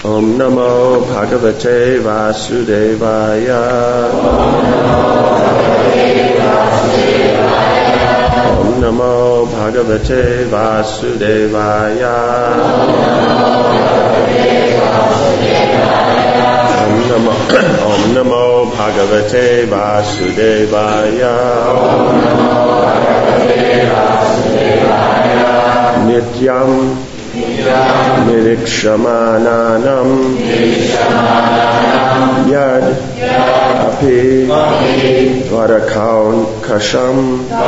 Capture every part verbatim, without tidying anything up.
Om Namo Bhagavate Vasudevaya. Om Namo Bhagavate Vasudevaya. Om Namo Om Namo Bhagavate Vasudevaya. Nityam Nirikshamananam Yad Api Dvarakankasham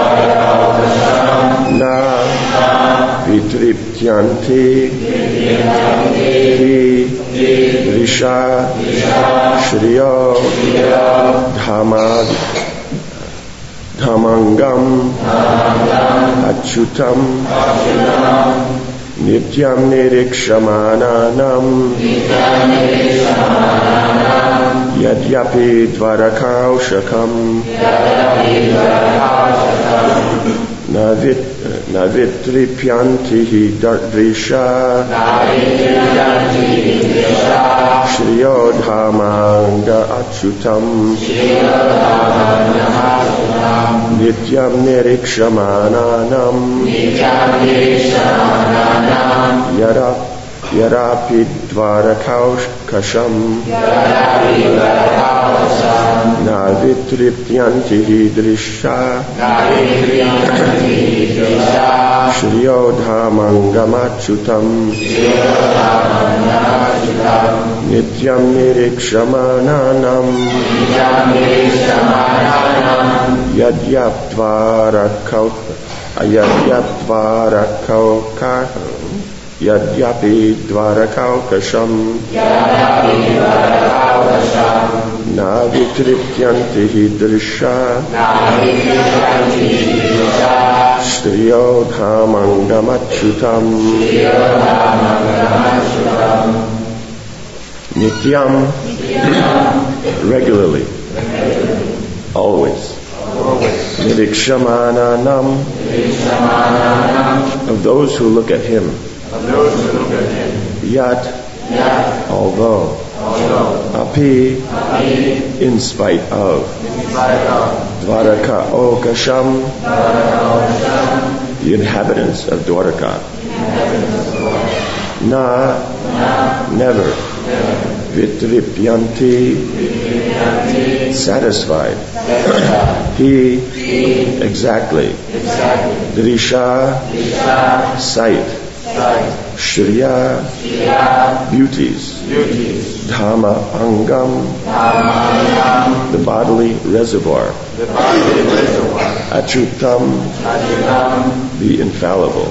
Na Vitriptyanti Hi Risha Shriyo Dhamad Dhamangam Achyutam Nityam Nirikshamananam Yadyapi Dvarakaushakam Navit Navitripyanti Drisha Shriyodhamanga Achyutam Nityam Nirikshamananam Yara Yarapi Dvarakaushakam Navitripyanti Drisha Shriyodhamangamachutam Nityam Nirikshamananam Yadyaptvarakau Yadyaptvarakaukaham Yadyapi Dvarakaukasham Navitripyanti Drisha Shriyodhamangamachutam Nityam regularly, always. Nirikshamananam of those who look at him. Yat although. Api in spite of. Dvaraka Okasham the inhabitants of Dwaraka. Na never. Vitripyanti satisfied. He exactly. Drisha sight. Shriya beauties. Dhamma Angam the bodily reservoir. Achyutam the infallible.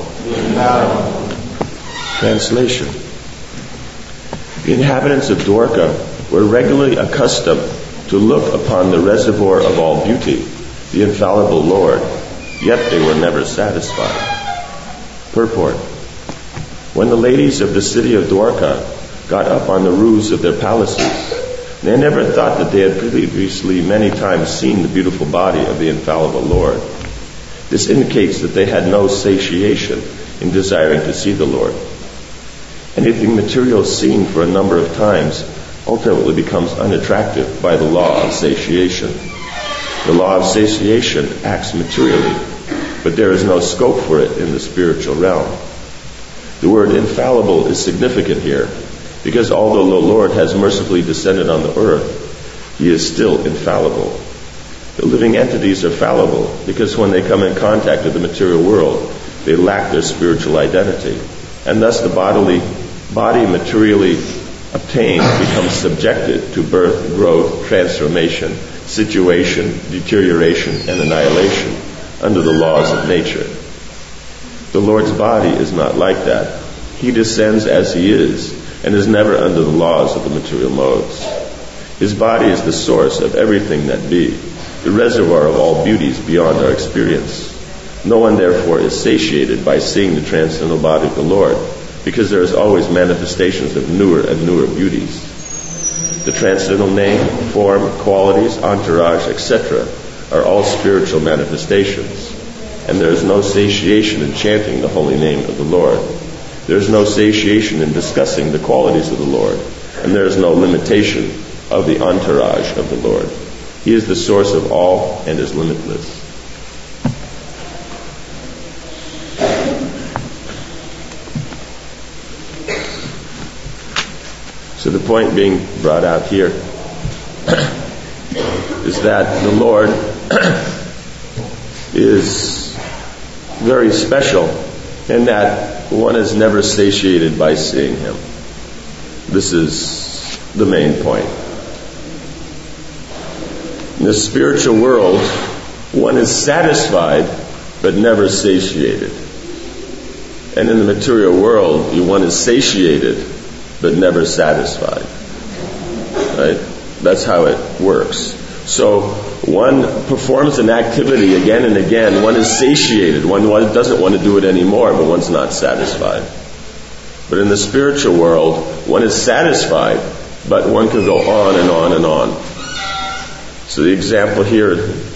Translation. The inhabitants of Dwarka were regularly accustomed to look upon the reservoir of all beauty, the infallible Lord, yet they were never satisfied. Purport. When the ladies of the city of Dwarka got up on the roofs of their palaces, they never thought that they had previously many times seen the beautiful body of the infallible Lord. This indicates that they had no satiation in desiring to see the Lord. Anything material seen for a number of times ultimately becomes unattractive by the law of satiation. The law of satiation acts materially, but there is no scope for it in the spiritual realm. The word infallible is significant here, because although the Lord has mercifully descended on the earth, he is still infallible. The living entities are fallible because when they come in contact with the material world, they lack their spiritual identity, and thus the bodily body materially obtained becomes subjected to birth, growth, transformation, situation, deterioration, and annihilation under the laws of nature. The Lord's body is not like that. He descends as he is and is never under the laws of the material modes. His body is the source of everything that be, the reservoir of all beauties beyond our experience. No one therefore is satiated by seeing the transcendental body of the Lord, because there is always manifestations of newer and newer beauties. The transcendental name, form, qualities, entourage, et cetera are all spiritual manifestations, and there is no satiation in chanting the holy name of the Lord. There's no satiation in discussing the qualities of the Lord, and there is no limitation of the entourage of the Lord. He is the source of all and is limitless. So the point being brought out here is that the Lord is very special in that one is never satiated by seeing Him. This is the main point. In the spiritual world, one is satisfied but never satiated. And in the material world, one is satiated but never satisfied. Right? That's how it works. So one performs an activity again and again. One is satiated. One doesn't want to do it anymore, but one's not satisfied. But in the spiritual world, one is satisfied, but one can go on and on and on. So the example here...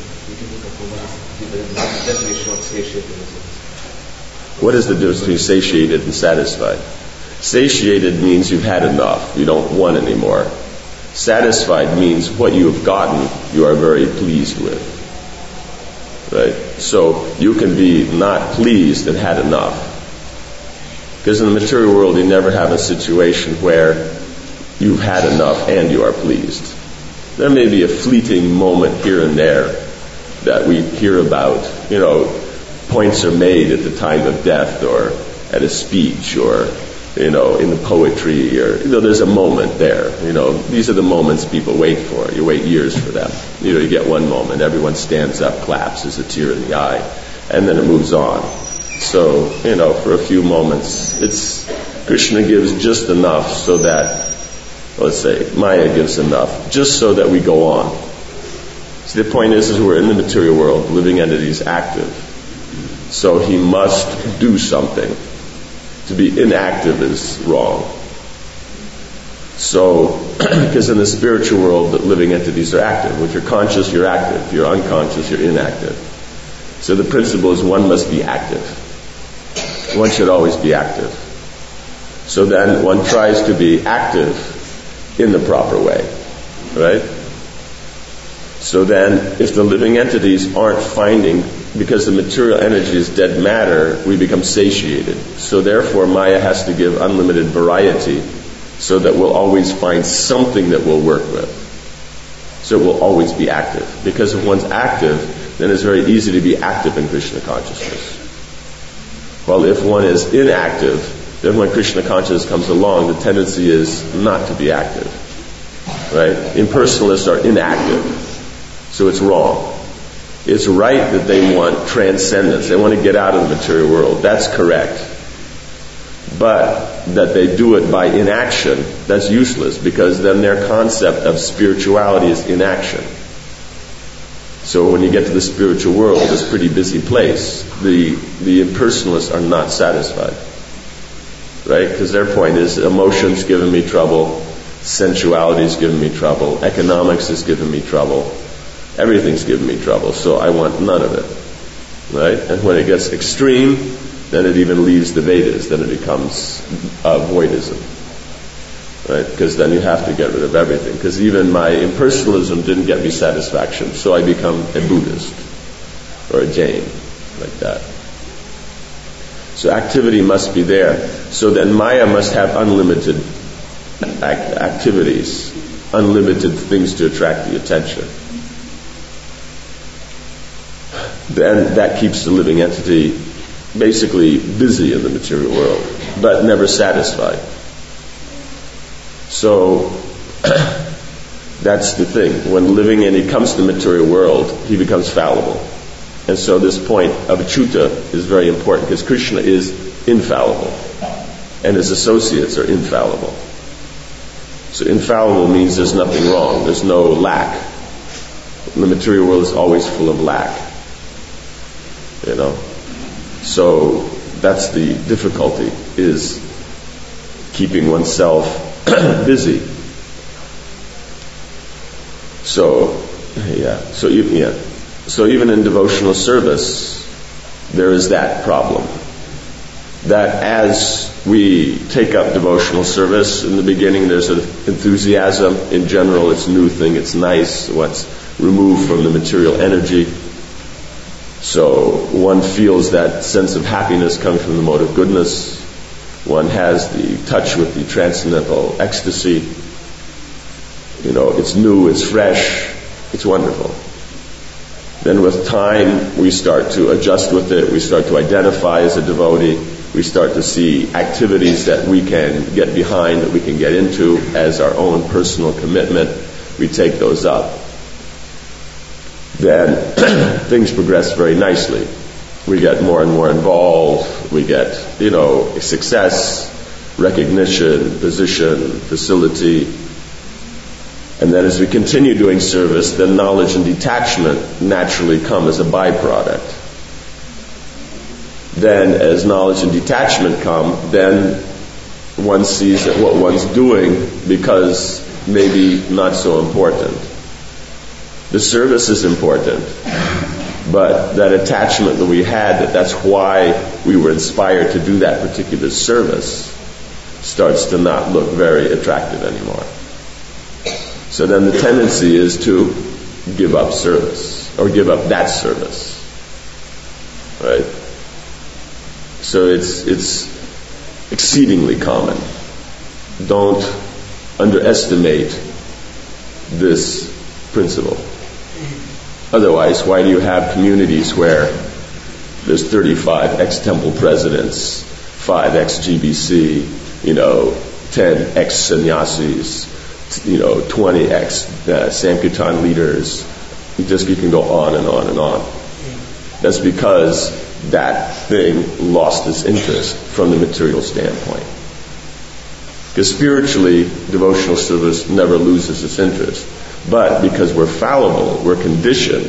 What is the difference between satiated and satisfied? Satiated means you've had enough. You don't want anymore. Satisfied means what you have gotten, you are very pleased with. Right? So you can be not pleased and had enough. Because in the material world, you never have a situation where you've had enough and you are pleased. There may be a fleeting moment here and there that we hear about. You know, points are made at the time of death or at a speech or, you know, in the poetry, or, you know, there's a moment there. You know, these are the moments people wait for. You wait years for them. You know, you get one moment, everyone stands up, claps, there's a tear in the eye, and then it moves on. So, you know, for a few moments, it's, Krishna gives just enough so that, let's say, Maya gives enough, just so that we go on. See, the point is, is we're in the material world, living entities active. So he must do something. To be inactive is wrong. So, because in the spiritual world, the living entities are active. If you're conscious, you're active. If you're unconscious, you're inactive. So the principle is one must be active. One should always be active. So then one tries to be active in the proper way. Right? So then, if the living entities aren't finding, because the material energy is dead matter, we become satiated. So therefore, Maya has to give unlimited variety so that we'll always find something that we'll work with. So it will always be active. Because if one's active, then it's very easy to be active in Krishna consciousness. While if one is inactive, then when Krishna consciousness comes along, the tendency is not to be active. Right? Impersonalists are inactive. So it's wrong. It's right that they want transcendence. They want to get out of the material world. That's correct. But that they do it by inaction, that's useless, because then their concept of spirituality is inaction. So when you get to the spiritual world, it's a pretty busy place. The, the impersonalists are not satisfied. Right? Because their point is, emotions giving me trouble, sensuality is giving me trouble, economics is giving me trouble. Everything's giving me trouble, so I want none of it. Right? And when it gets extreme, then it even leaves the Vedas. Then it becomes uh, voidism. Right? Because then you have to get rid of everything. Because even my impersonalism didn't get me satisfaction, so I become a Buddhist or a Jain, like that. So activity must be there. So then Maya must have unlimited act- activities, unlimited things to attract the attention. Then that keeps the living entity basically busy in the material world, but never satisfied. So that's the thing. When living entity comes to the material world, he becomes fallible. And so this point of Achyuta is very important, because Krishna is infallible, and his associates are infallible. So infallible means there's nothing wrong, there's no lack. The material world is always full of lack. You know, so that's the difficulty, is keeping oneself busy. So, yeah, so yeah, so even in devotional service, there is that problem. that as we take up devotional service, in the beginning there's an enthusiasm. In general, it's a new thing, it's nice, what's removed from the material energy. So one feels that sense of happiness coming from the mode of goodness. One has the touch with the transcendental ecstasy. You know, it's new, it's fresh, it's wonderful. Then with time, we start to adjust with it. We start to identify as a devotee. We start to see activities that we can get behind, that we can get into as our own personal commitment. We take those up. Then things progress very nicely. We get more and more involved. We get, you know, success, recognition, position, facility. And then as we continue doing service, then knowledge and detachment naturally come as a byproduct. Then as knowledge and detachment come, then one sees that what one's doing becomes maybe not so important. The service is important, but that attachment that we had, that that's why we were inspired to do that particular service, starts to not look very attractive anymore. So then the tendency is to give up service, or give up that service. Right? So it's it's exceedingly common. Don't underestimate this principle. Otherwise, why do you have communities where there's thirty-five ex-temple presidents, five ex-G B C, you know, ten ex-sannyasis, you know, twenty ex-Sankirtan leaders? You just you can go on and on and on. That's because that thing lost its interest from the material standpoint. Because spiritually, devotional service never loses its interest. But because we're fallible, we're conditioned,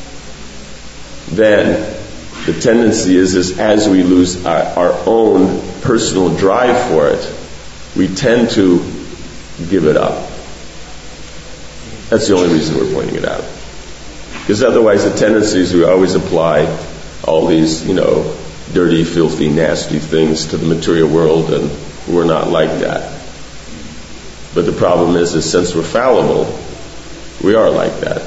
then the tendency is, is as we lose our, our own personal drive for it, we tend to give it up. That's the only reason we're pointing it out. Because otherwise the tendency is we always apply all these, you know, dirty, filthy, nasty things to the material world, and we're not like that. But the problem is, is since we're fallible, we are like that.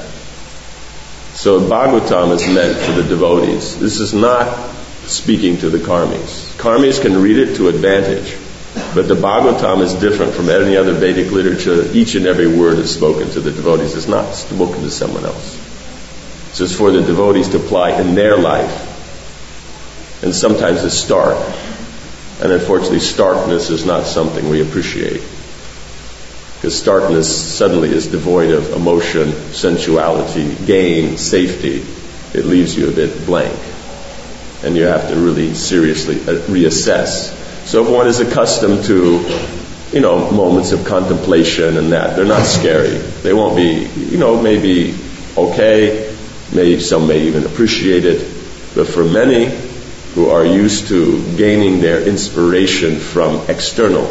So Bhagavatam is meant for the devotees. This is not speaking to the karmis. Karmis can read it to advantage, but the Bhagavatam is different from any other Vedic literature. Each and every word is spoken to the devotees. It's not spoken to someone else. So it's for the devotees to apply in their life. And sometimes it's stark. And unfortunately, starkness is not something we appreciate. Because starkness suddenly is devoid of emotion, sensuality, gain, safety. It leaves you a bit blank. And you have to really seriously reassess. So if one is accustomed to, you know, moments of contemplation and that, they're not scary. They won't be, you know, maybe okay. Maybe some may even appreciate it. But for many who are used to gaining their inspiration from external,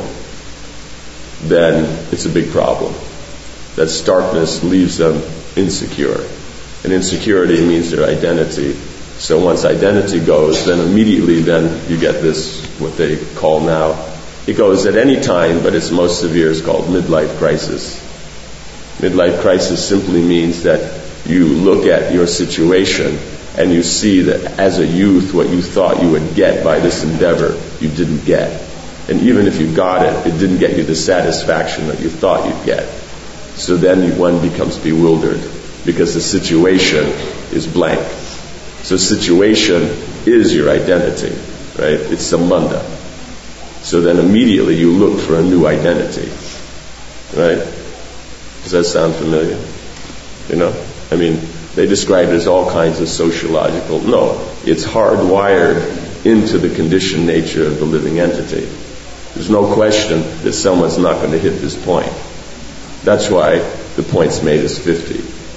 then it's a big problem. That starkness leaves them insecure. And insecurity means their identity. So once identity goes, then immediately then you get this, what they call now, it goes at any time, but its most severe is called midlife crisis. Midlife crisis simply means that you look at your situation and you see that as a youth, what you thought you would get by this endeavor, you didn't get. And even if you got it, it didn't get you the satisfaction that you thought you'd get. So then one becomes bewildered because the situation is blank. So situation is your identity, right? It's sambandha. So then immediately you look for a new identity, right? Does that sound familiar? You know? I mean, they describe it as all kinds of sociological. No, it's hardwired into the conditioned nature of the living entity. There's no question that someone's not going to hit this point. That's why the point's made is fifty.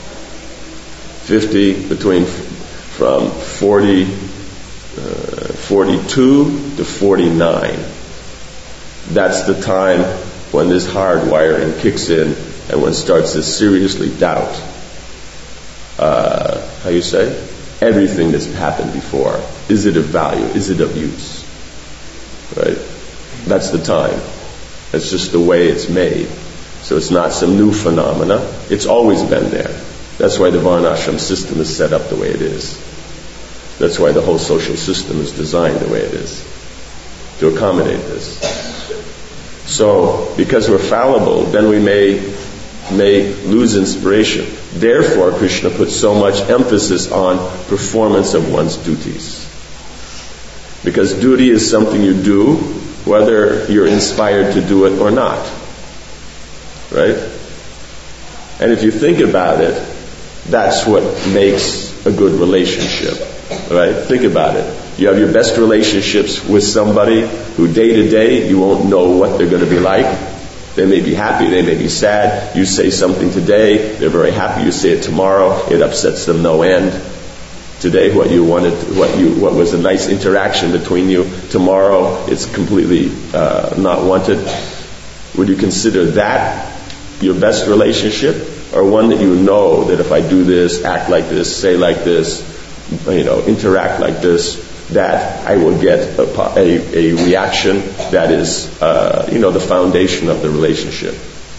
fifty between from forty, uh, forty-two to forty-nine. That's the time when this hardwiring kicks in and one starts to seriously doubt, uh, how you say, everything that's happened before. Is it of value? Is it of use? Right? That's the time. It's just the way it's made. So it's not some new phenomena. It's always been there. That's why the Varnashram system is set up the way it is. That's why the whole social system is designed the way it is, to accommodate this. So, because we're fallible, then we may, may lose inspiration. Therefore, Krishna puts so much emphasis on performance of one's duties. Because duty is something you do, whether you're inspired to do it or not. Right? And if you think about it, that's what makes a good relationship. Right? Think about it. You have your best relationships with somebody who day to day you won't know what they're going to be like. They may be happy, they may be sad. You say something today, they're very happy. You say it tomorrow, it upsets them no end. Today, what you wanted, what you, what was a nice interaction between you. Tomorrow, it's completely uh, not wanted. Would you consider that your best relationship, or one that you know that if I do this, act like this, say like this, you know, interact like this, that I will get a, a, a reaction that is, uh, you know, the foundation of the relationship.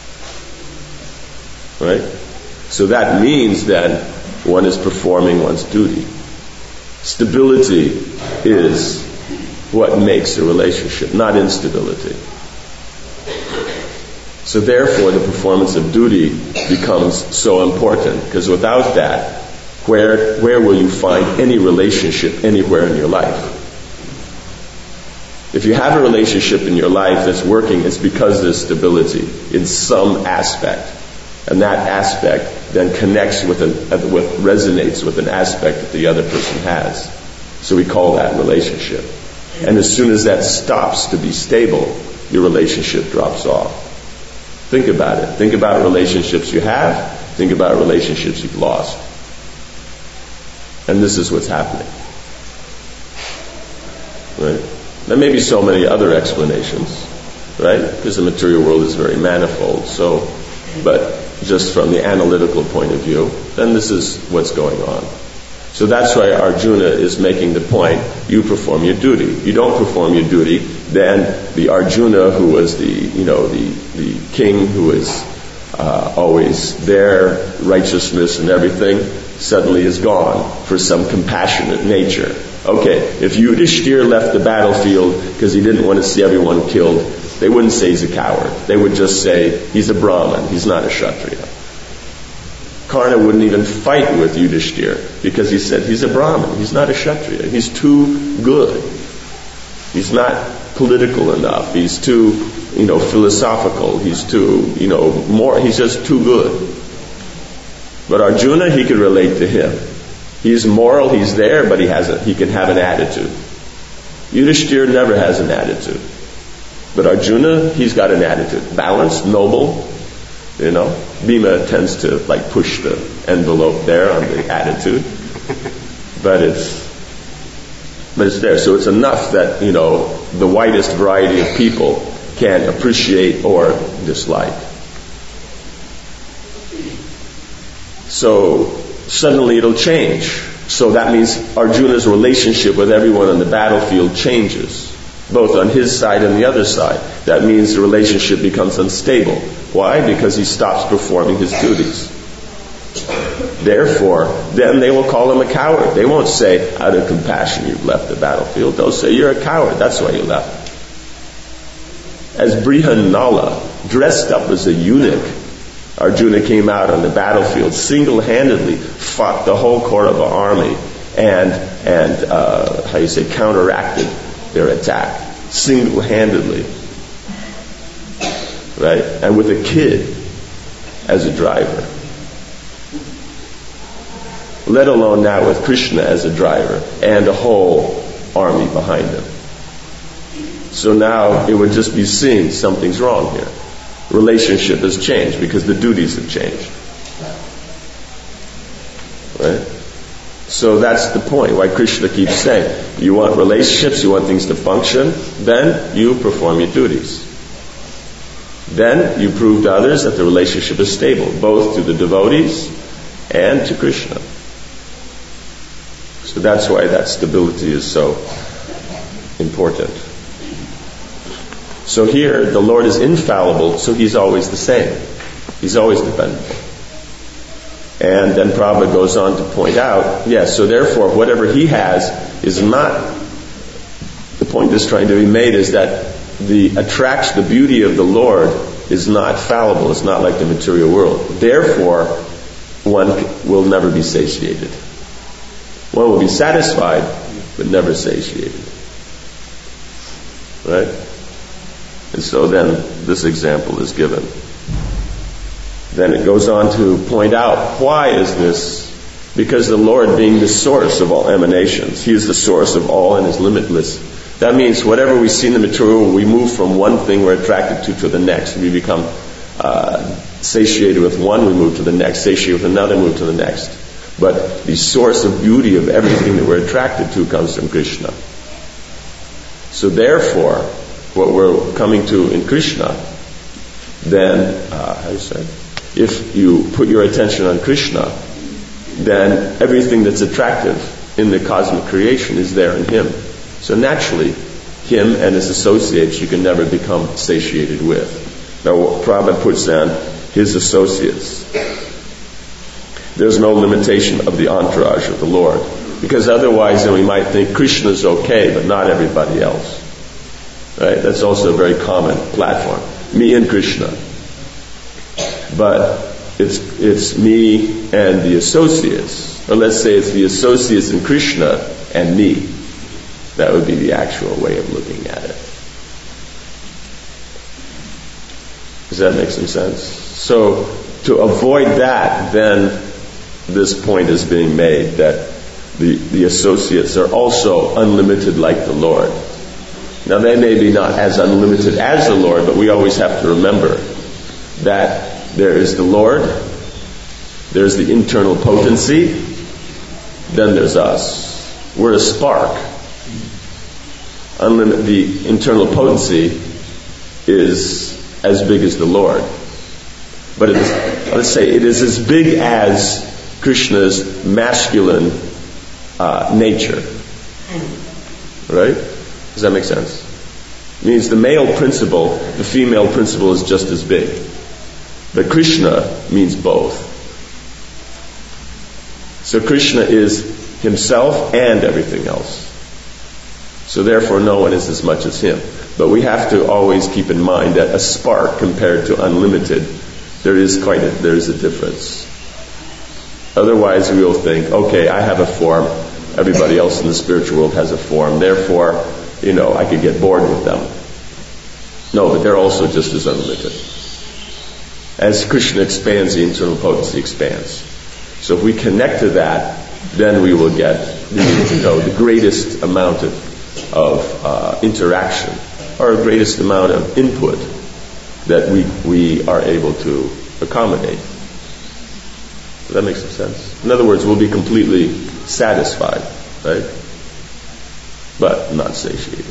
Right? So that means that one is performing one's duty. Stability is what makes a relationship, not instability. So therefore, the performance of duty becomes so important, because without that, where where will you find any relationship anywhere in your life? If you have a relationship in your life that's working, it's because there's stability in some aspect. And that aspect then connects with, an, with resonates with an aspect that the other person has. So we call that relationship. And as soon as that stops to be stable, your relationship drops off. Think about it. Think about relationships you have. Think about relationships you've lost. And this is what's happening. Right? There may be so many other explanations, right? Because the material world is very manifold. So, but just from the analytical point of view, then this is what's going on. So that's why Arjuna is making the point, you perform your duty. You don't perform your duty, then the Arjuna who was the, you know, the, the king who is uh, always there, righteousness and everything, suddenly is gone for some compassionate nature. Okay, if Yudhishthira left the battlefield because he didn't want to see everyone killed, they wouldn't say he's a coward. They would just say he's a Brahmin, he's not a Kshatriya. Karna wouldn't even fight with Yudhishthira because he said he's a Brahmin, he's not a Kshatriya. He's too good. He's not political enough. He's too, you know, philosophical. He's too, you know, more. He's just too good. But Arjuna, he could relate to him. He's moral, he's there, but he has a, he can have an attitude. Yudhishthira never has an attitude. But Arjuna, he's got an attitude. Balanced, noble, you know. Bhima tends to like push the envelope there on the attitude. But it's but it's there. So it's enough that, you know, the widest variety of people can appreciate or dislike. So suddenly it'll change. So that means Arjuna's relationship with everyone on the battlefield changes, both on his side and the other side. That means the relationship becomes unstable. Why? Because he stops performing his duties. Therefore, then they will call him a coward. They won't say, out of compassion you've left the battlefield. They'll say, you're a coward, that's why you left. As Brihanala, dressed up as a eunuch, Arjuna came out on the battlefield, single-handedly fought the whole Kaurava army and, and uh, how you say, counteracted their attack. Single-handedly. Right? And with a kid as a driver. Let alone now with Krishna as a driver and a whole army behind him. So now it would just be seen something's wrong here. Relationship has changed because the duties have changed. Right? So that's the point why Krishna keeps saying, you want relationships, you want things to function, then you perform your duties. Then you prove to others that the relationship is stable, both to the devotees and to Krishna. So that's why that stability is so important. So here, the Lord is infallible, so he's always the same. He's always dependable. And then Prabhupada goes on to point out, yes, so therefore, whatever he has is not, the point that's trying to be made is that the attraction, the beauty of the Lord is not fallible. It's not like the material world. Therefore, one will never be satiated. One will be satisfied, but never satiated. Right? And so then this example is given. Then it goes on to point out, why is this? Because the Lord being the source of all emanations, he is the source of all and is limitless. That means whatever we see in the material world, we move from one thing we're attracted to to the next. We become uh, satiated with one, we move to the next. Satiated with another, move to the next. But the source of beauty of everything that we're attracted to comes from Krishna. So therefore, what we're coming to in Krishna, then, uh, how do you say? If you put your attention on Krishna, then everything that's attractive in the cosmic creation is there in him. So naturally, him and his associates you can never become satiated with. Now, Prabhupada puts down his associates. There's no limitation of the entourage of the Lord. Because otherwise then we might think Krishna's okay, but not everybody else. Right? That's also a very common platform. Me and Krishna. But it's it's me and the associates. Or let's say it's the associates and Krishna and me. That would be the actual way of looking at it. Does that make some sense? So, to avoid that, then this point is being made that the, the associates are also unlimited like the Lord. Now, they may be not as unlimited as the Lord, but we always have to remember that there is the Lord, there's the internal potency, then there's us. We're a spark. Unlimited, the internal potency is as big as the Lord. But it is, let's say it is as big as Krishna's masculine uh, nature. Right? Does that make sense? It means the male principle, the female principle is just as big. But Krishna means both. So Krishna is himself and everything else. So therefore no one is as much as him. But we have to always keep in mind that a spark compared to unlimited, there is quite a, there is a difference. Otherwise we will think, okay, I have a form, everybody else in the spiritual world has a form, therefore, you know, I could get bored with them. No, but they're also just as unlimited. As Krishna expands, the internal potency expands. So if we connect to that, then we will get the, you know, the greatest amount of of uh, interaction, or the greatest amount of input that we we are able to accommodate. Does that make some sense? In other words, we'll be completely satisfied, right? But not satiated.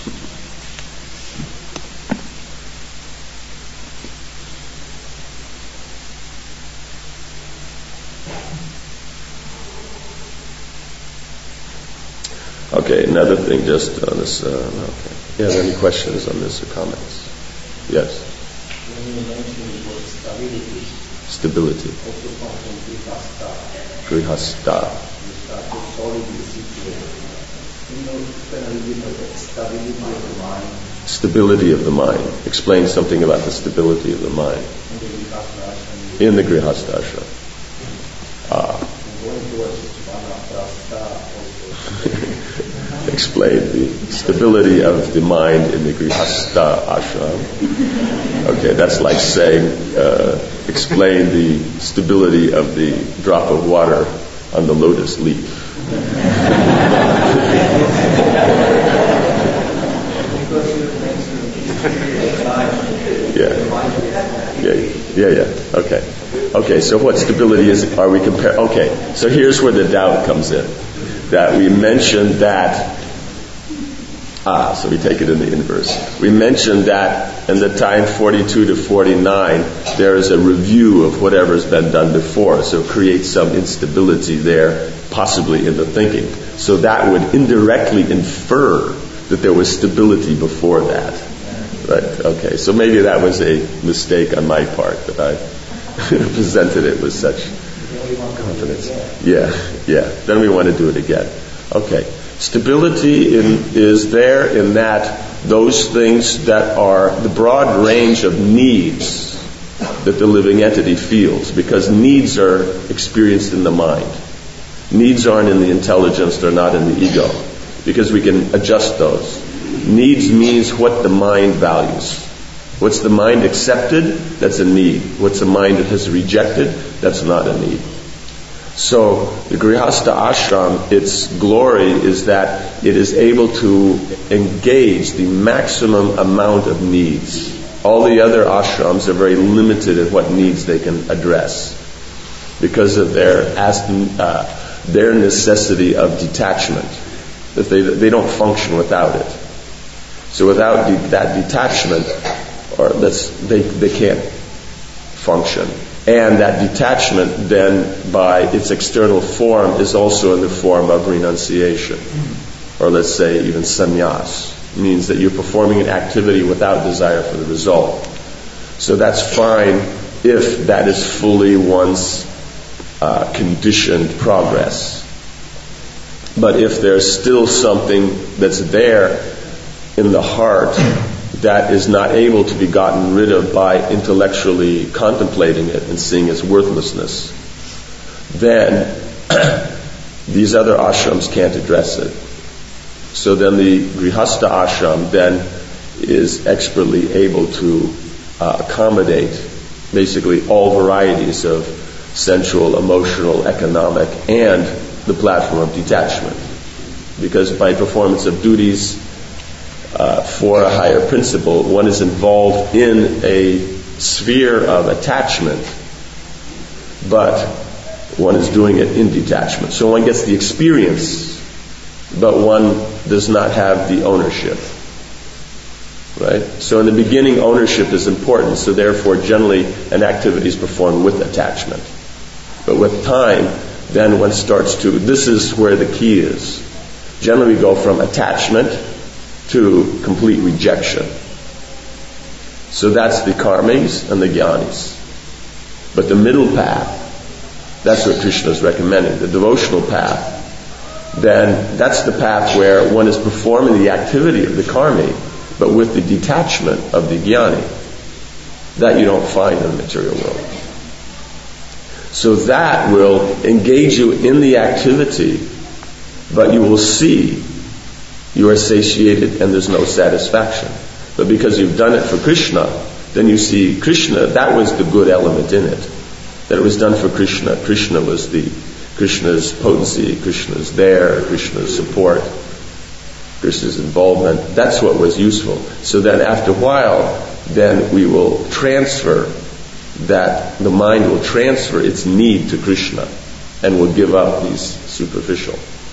Okay, another thing just on this. Uh, okay. Yeah, any questions on this or comments? Yes? When you mentioned the word stability. Stability. Also comes from grihasta. Grihasta. You start to solidly situated. You know, spend a little bit of the stability of the mind. Stability of the mind. Explain something about the stability of the mind. In the Grihasta ashram. Ah. Going towards Vanaprastha also. Explain the stability of the mind in the Grihasta ashram. Okay, that's like saying, uh, explain the stability of the drop of water on the lotus leaf. yeah. yeah, yeah, yeah. Okay, okay. So what stability is? Are we compare? Okay, so here's where the doubt comes in. That we mentioned that. Ah, so we take it in the inverse. We mentioned that in the time forty-two to forty-nine, there is a review of whatever's been done before, so create some instability there, possibly in the thinking. So that would indirectly infer that there was stability before that, Right, okay. So maybe that was a mistake on my part, that I presented it with such confidence. Yeah, yeah. Then we want to do it again. Okay. Stability in, is there in that those things that are the broad range of needs that the living entity feels, because needs are experienced in the mind. Needs aren't in the intelligence, they're not in the ego, because we can adjust those. Needs means what the mind values. What's the mind accepted? That's a need. What's the mind that has rejected? That's not a need. So the Grihastha ashram, its glory is that it is able to engage the maximum amount of needs. All the other ashrams are very limited in what needs they can address because of their uh, their necessity of detachment. That they they don't function without it. So without de- that detachment, or that's they they can't function. And that detachment then, by its external form, is also in the form of renunciation, or let's say even sannyas. Means that you're performing an activity without desire for the result. So that's fine if that is fully one's uh, conditioned progress. But if there's still something that's there in the heart that is not able to be gotten rid of by intellectually contemplating it and seeing its worthlessness, then these other ashrams can't address it. So then the Grihastha ashram then is expertly able to uh, accommodate basically all varieties of sensual, emotional, economic, and the platform of detachment. Because by performance of duties uh, for a higher principle, one is involved in a sphere of attachment, but one is doing it in detachment. So one gets the experience, but one does not have the ownership. Right? So in the beginning, ownership is important, so therefore generally an activity is performed with attachment. But with time, then one starts to, this is where the key is. Generally we go from attachment to complete rejection. So that's the karmis and the jnanis. But the middle path, that's what Krishna is recommending, the devotional path, then that's the path where one is performing the activity of the karmi, but with the detachment of the jnani. That you don't find in the material world. So that will engage you in the activity, but you will see you are satiated and there's no satisfaction. But because you've done it for Krishna, then you see Krishna, that was the good element in it. That it was done for Krishna. Krishna was the Krishna's potency, Krishna's there, Krishna's support, Krishna's involvement. That's what was useful. So then after a while, then we will transfer that, the mind will transfer its need to Krishna and will give up these superficial.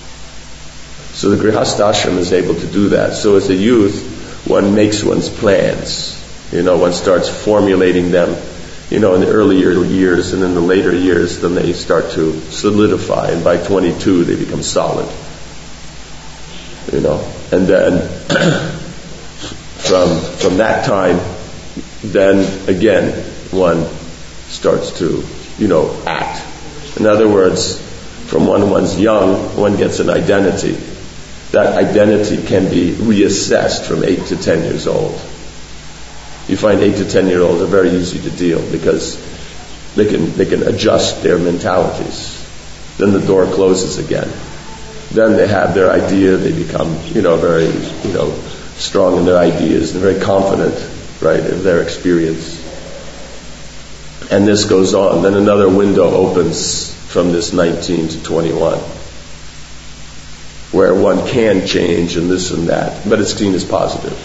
So the Grihastha ashram is able to do that. So as a youth, one makes one's plans. You know, one starts formulating them, you know, in the earlier years, and in the later years, then they start to solidify, and by twenty-two they become solid. You know, and then from from that time, then again one starts to, you know, act. In other words, from when one's young, one gets an identity. That identity can be reassessed from eight to ten years old. You find eight to ten year olds are very easy to deal because they can they can adjust their mentalities. Then the door closes again. Then they have their idea. They become, you know, very, you know, strong in their ideas and very confident, right, of their experience. And this goes on. Then another window opens from this nineteen to twenty-one, where one can change and this and that, but it's seen as positive.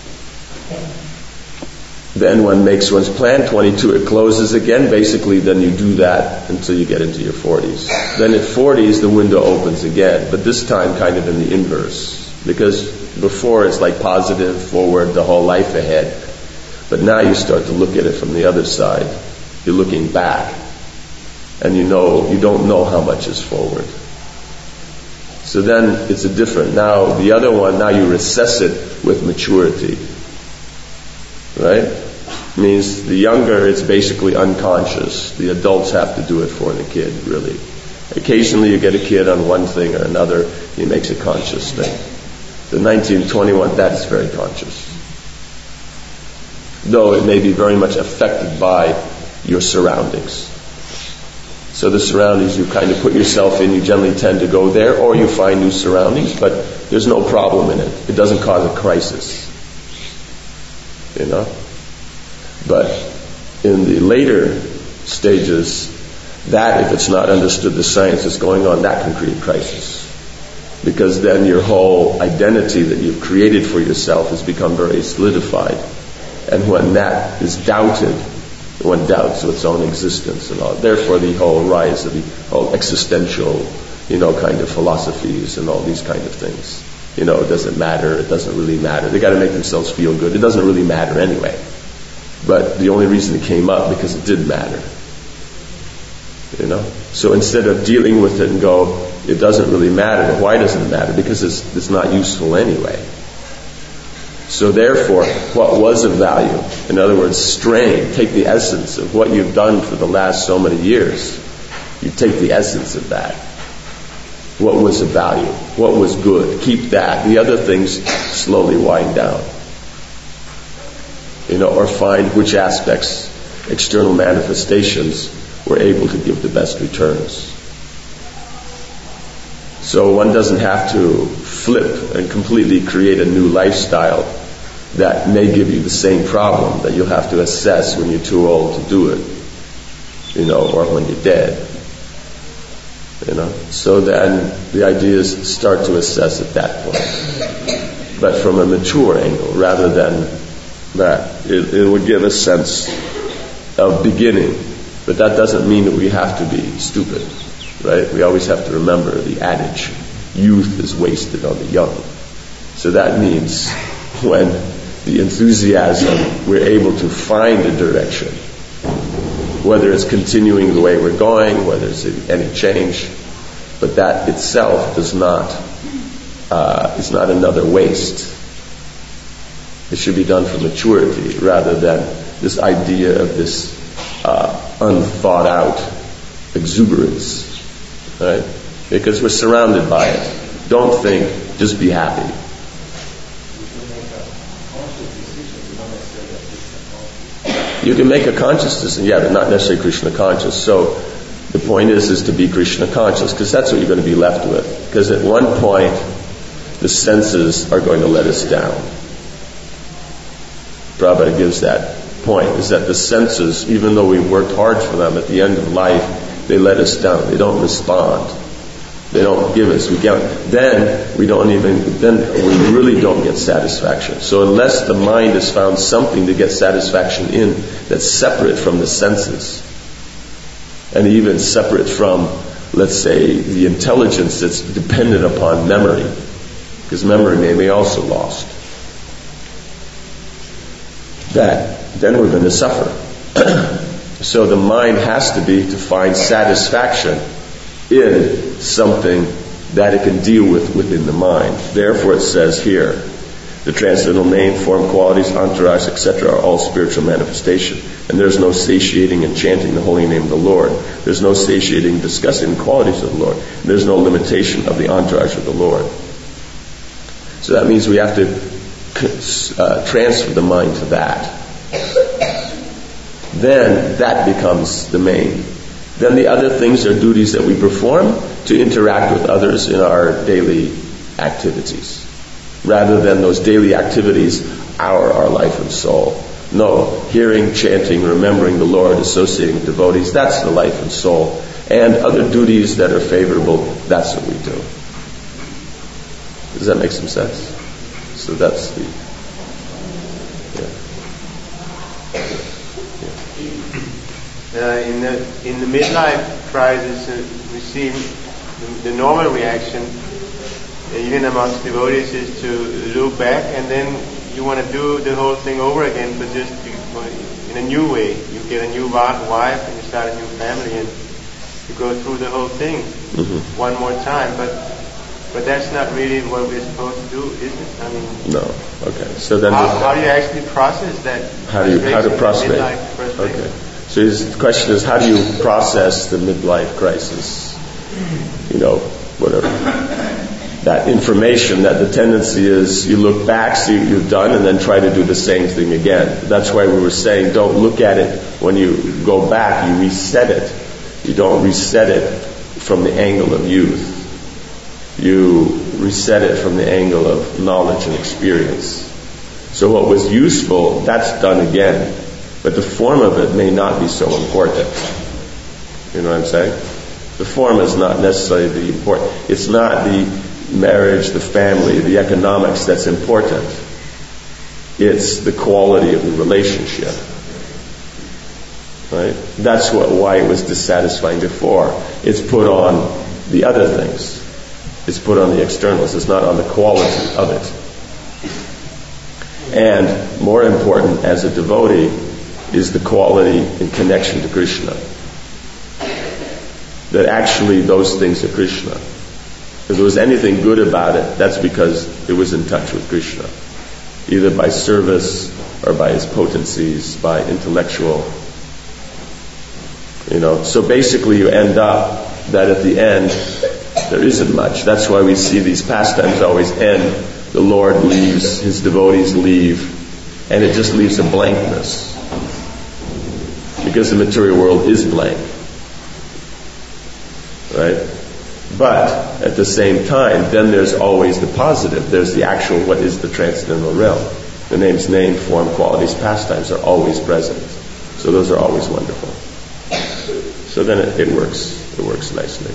Then one makes one's plan, twenty-two, it closes again. Basically, then you do that until you get into your forties. Then at forties, the window opens again, but this time kind of in the inverse. Because before it's like positive, forward, the whole life ahead. But now you start to look at it from the other side. You're looking back. And you know, you don't know how much is forward. So then it's a different, now the other one, now you recess it with maturity. right? Means the younger, it's basically unconscious. The adults have to do it for the kid, really. Occasionally you get a kid on one thing or another, he makes a conscious thing. The nineteen twenty-one, that is very conscious. Though it may be very much affected by your surroundings. So the surroundings you kind of put yourself in, you generally tend to go there, or you find new surroundings, but there's no problem in it. It doesn't cause a crisis. You know? But in the later stages, that, if it's not understood the science that's going on, that can create crisis. Because then your whole identity that you've created for yourself has become very solidified. And when that is doubted, one doubts its own existence and all. Therefore, the whole rise of the whole existential, you know, kind of philosophies and all these kind of things. You know, it doesn't matter, it doesn't really matter. They got to make themselves feel good. It doesn't really matter anyway. But the only reason it came up because it did matter. You know? So instead of dealing with it and go, it doesn't really matter. But why doesn't it matter? Because it's, it's not useful anyway. So therefore, what was of value, in other words, strain, take the essence of what you've done for the last so many years. You take the essence of that. What was of value? What was good? Keep that. The other things slowly wind down. You know, or find which aspects, external manifestations, were able to give the best returns. So one doesn't have to flip and completely create a new lifestyle that may give you the same problem that you'll have to assess when you're too old to do it, you know, or when you're dead. You know, so then the idea is start to assess at that point, but from a mature angle rather than that. It, it would give a sense of beginning, but that doesn't mean that we have to be stupid, right? We always have to remember the adage, youth is wasted on the young. So that means when the enthusiasm, we're able to find a direction, whether it's continuing the way we're going, whether it's any change, but that itself does not, uh, it's not another waste. It should be done for maturity rather than this idea of this uh, unthought out exuberance, right? Because we're surrounded by it. Don't think, just be happy. You can make a conscious decision, yeah, but not necessarily Krishna conscious. So the point is, is to be Krishna conscious, because that's what you're going to be left with. Because at one point, the senses are going to let us down. Prabhupada gives that point, is that the senses, even though we worked hard for them, at the end of life, they let us down. They don't respond. They don't give us. We get, then we don't even. Then we really don't get satisfaction. So unless the mind has found something to get satisfaction in that's separate from the senses, and even separate from, let's say, the intelligence that's dependent upon memory, because memory may be also lost. That then we're going to suffer. So the mind has to be to find satisfaction in something that it can deal with within the mind. Therefore it says here, the transcendental name, form, qualities, entourage, et cetera are all spiritual manifestation. And there's no satiating and chanting the holy name of the Lord. There's no satiating discussing the qualities of the Lord. And there's no limitation of the entourage of the Lord. So that means we have to uh, transfer the mind to that. Then that becomes the main. Then the other things are duties that we perform to interact with others in our daily activities. Rather than those daily activities, our, our life and soul. No, hearing, chanting, remembering the Lord, associating with devotees, that's the life and soul. And other duties that are favorable, that's what we do. Does that make some sense? So that's the... Uh, in the in the midlife crisis, uh, we see the, the normal reaction, uh, even amongst devotees, is to look back, and then you want to do the whole thing over again, but just in a new way. You get a new wife, and you start a new family, and you go through the whole thing mm-hmm. one more time. But But that's not really what we're supposed to do, is it? I mean, no. Okay. So then, how, how do you actually process that? How do you how to process? Okay. So his question is, how do you process the midlife crisis? You know, whatever. That information, that the tendency is you look back, see what you've done, and then try to do the same thing again. That's why we were saying don't look at it when you go back, you reset it. You don't reset it from the angle of youth. You reset it from the angle of knowledge and experience. So what was useful, that's done again. But the form of it may not be so important. You know what I'm saying? The form is not necessarily the important. It's not the marriage, the family, the economics that's important. It's the quality of the relationship. Right? That's what why it was dissatisfying before. It's put on the other things. It's put on the externals. It's not on the quality of it. And more important as a devotee is the quality in connection to Krishna. That actually those things are Krishna. If there was anything good about it, that's because it was in touch with Krishna. Either by service or by his potencies, by intellectual. You know, so basically you end up that at the end there isn't much. That's why we see these pastimes always end. The Lord leaves, his devotees leave, and it just leaves a blankness. Because the material world is blank. Right? But at the same time, then there's always the positive. There's the actual, what is the transcendental realm. The names, name, form, qualities, pastimes are always present. So those are always wonderful. So then it, it works. It works nicely.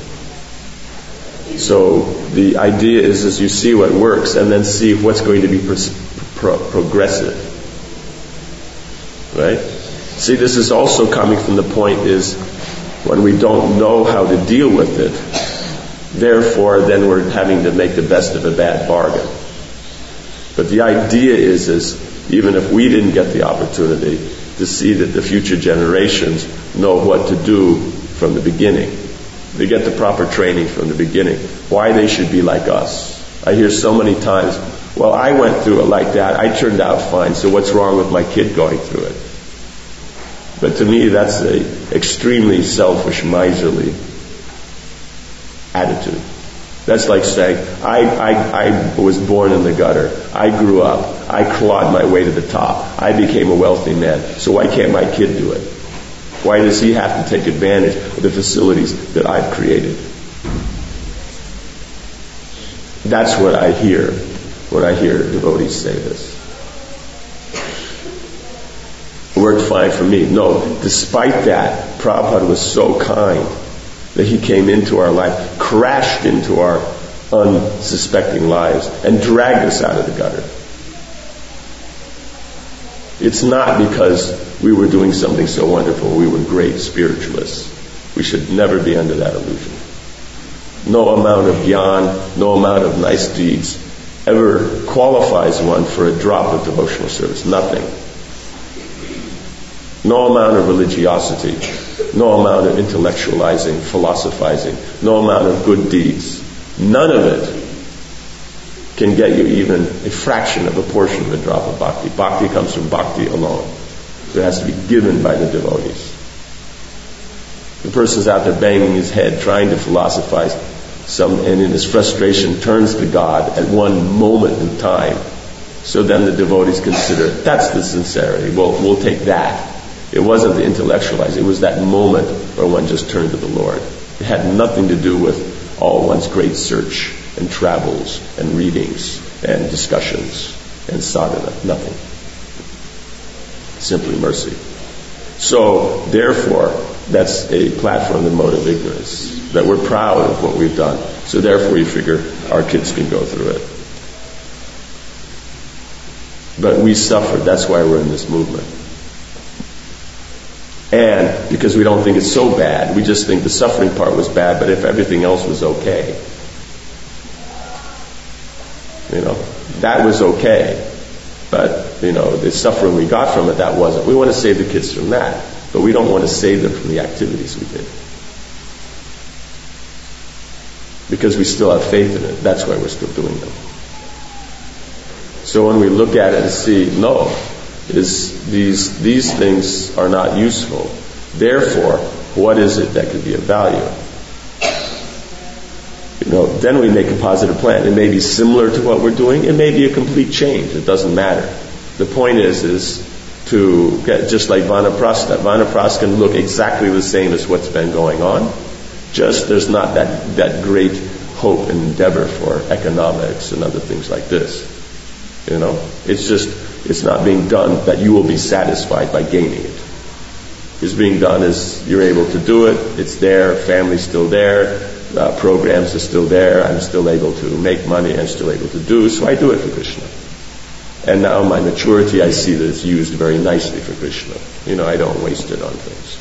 So the idea is, is you see what works and then see what's going to be pro- pro- progressive. Right? See, this is also coming from the point is when we don't know how to deal with it, therefore then we're having to make the best of a bad bargain. But the idea is, is even if we didn't get the opportunity to see that the future generations know what to do from the beginning. They get the proper training from the beginning. Why they should be like us. I hear so many times, well, I went through it like that. I turned out fine, so what's wrong with my kid going through it? But to me, that's an extremely selfish, miserly attitude. That's like saying, I, I, I was born in the gutter. I grew up. I clawed my way to the top. I became a wealthy man. So why can't my kid do it? Why does he have to take advantage of the facilities that I've created? That's what I hear when I hear devotees say this. It worked fine for me. No, despite that, Prabhupada was so kind that he came into our life, crashed into our unsuspecting lives, and dragged us out of the gutter. It's not because we were doing something so wonderful, we were great spiritualists. We should never be under that illusion. No amount of gyan, no amount of nice deeds ever qualifies one for a drop of devotional service. Nothing. No amount of religiosity, no amount of intellectualizing, philosophizing, no amount of good deeds. None of it can get you even a fraction of a portion of a drop of bhakti. Bhakti comes from bhakti alone. So it has to be given by the devotees. The person's out there banging his head, trying to philosophize, some, and in his frustration turns to God at one moment in time. So then the devotees consider, that's the sincerity. Well, we'll take that. It wasn't the intellectualizing. It was that moment where one just turned to the Lord. It had nothing to do with all one's great search and travels and readings and discussions and sadhana. Nothing. Simply mercy. So, therefore, that's a platform, the mode of ignorance. That we're proud of what we've done. So therefore you figure our kids can go through it. But we suffered. That's why we're in this movement. And because we don't think it's so bad, we just think the suffering part was bad, but if everything else was okay, you know, that was okay. But, you know, the suffering we got from it, that wasn't. We want to save the kids from that, but we don't want to save them from the activities we did. because we still have faith in it. That's why we're still doing them. So when we look at it and see, no, is these these things are not useful. Therefore, what is it that could be of value? You know, then we make a positive plan. It may be similar to what we're doing. It may be a complete change. It doesn't matter. The point is, is to get just like Vanaprastha. Vanaprastha can look exactly the same as what's been going on. Just there's not that that great hope and endeavor for economics and other things like this. You know, it's just, it's not being done that you will be satisfied by gaining it. It's being done as you're able to do it. It's there. Family's still there. Uh, programs are still there. I'm still able to make money. I'm still able to do. So I do it for Krishna. And now in my maturity, I see that it's used very nicely for Krishna. You know, I don't waste it on things.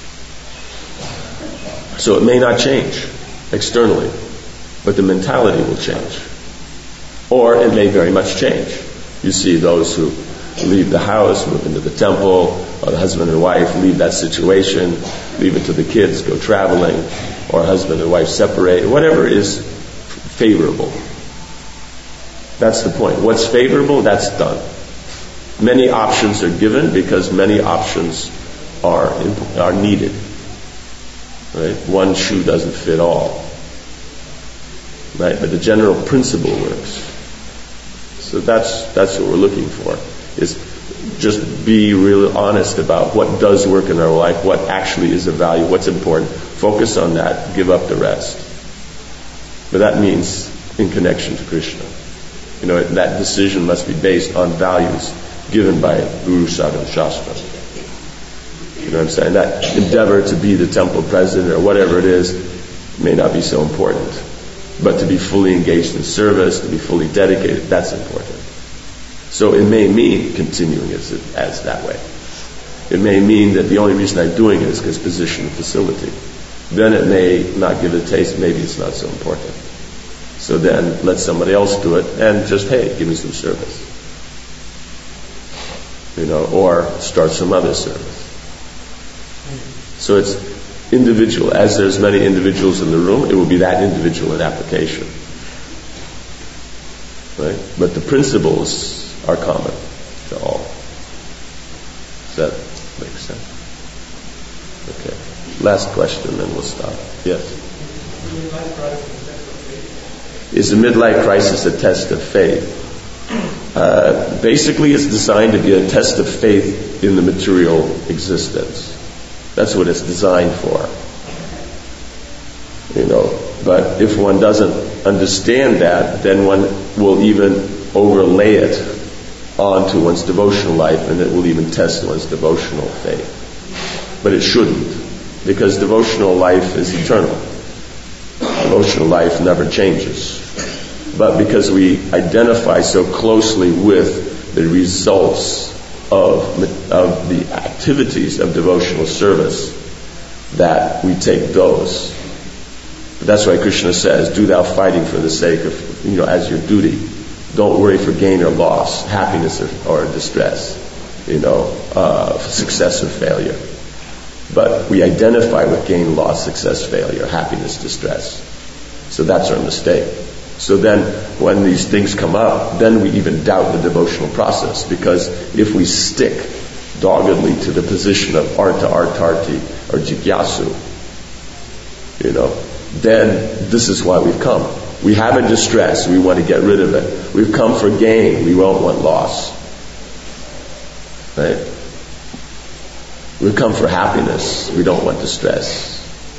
So it may not change externally, but the mentality will change. Or it may very much change. You see those who leave the house, move into the temple, or the husband and wife leave that situation, leave it to the kids, go traveling, or husband and wife separate, whatever is favorable. That's the point. What's favorable, that's done. Many options are given because many options are are needed. Right? One shoe doesn't fit all. Right? But the general principle works. So that's that's what we're looking for. Is just be really honest about what does work in our life, what actually is of value, what's important. Focus on that. Give up the rest. But that means in connection to Krishna. You know, that decision must be based on values given by Guru, Sadhu, and Shastra. You know what I'm saying? That endeavor to be the temple president or whatever it is may not be so important. But to be fully engaged in service, to be fully dedicated, that's important. So it may mean continuing as, as that way. It may mean that the only reason I'm doing it is because position and facility. Then it may not give it a taste, maybe it's not so important. So then let somebody else do it and just, hey, give me some service. You know, or start some other service. So it's individual. As there's many individuals in the room, it will be that individual in application. Right? But the principles are common to all. Does that make sense? Okay. Last question, then we'll stop. Yes? Is the midlife crisis a test of faith? Uh, basically, it's designed to be a test of faith in the material existence. That's what it's designed for. You know, but if one doesn't understand that, then one will even overlay it onto one's devotional life, and it will even test one's devotional faith. But it shouldn't, because devotional life is eternal. Devotional life never changes. But because we identify so closely with the results of, of the activities of devotional service, that we take those. That's why Krishna says, do thou fighting for the sake of, you know, as your duty. Don't worry for gain or loss, happiness or, or distress, you know, uh, success or failure. But we identify with gain, loss, success, failure, happiness, distress. So that's our mistake. So then when these things come up, then we even doubt the devotional process, because if we stick doggedly to the position of arta artarti or jigyasu, you know, then this is why we've come. We have a distress, we want to get rid of it. We've come for gain, we won't want loss. Right? We've come for happiness, we don't want distress.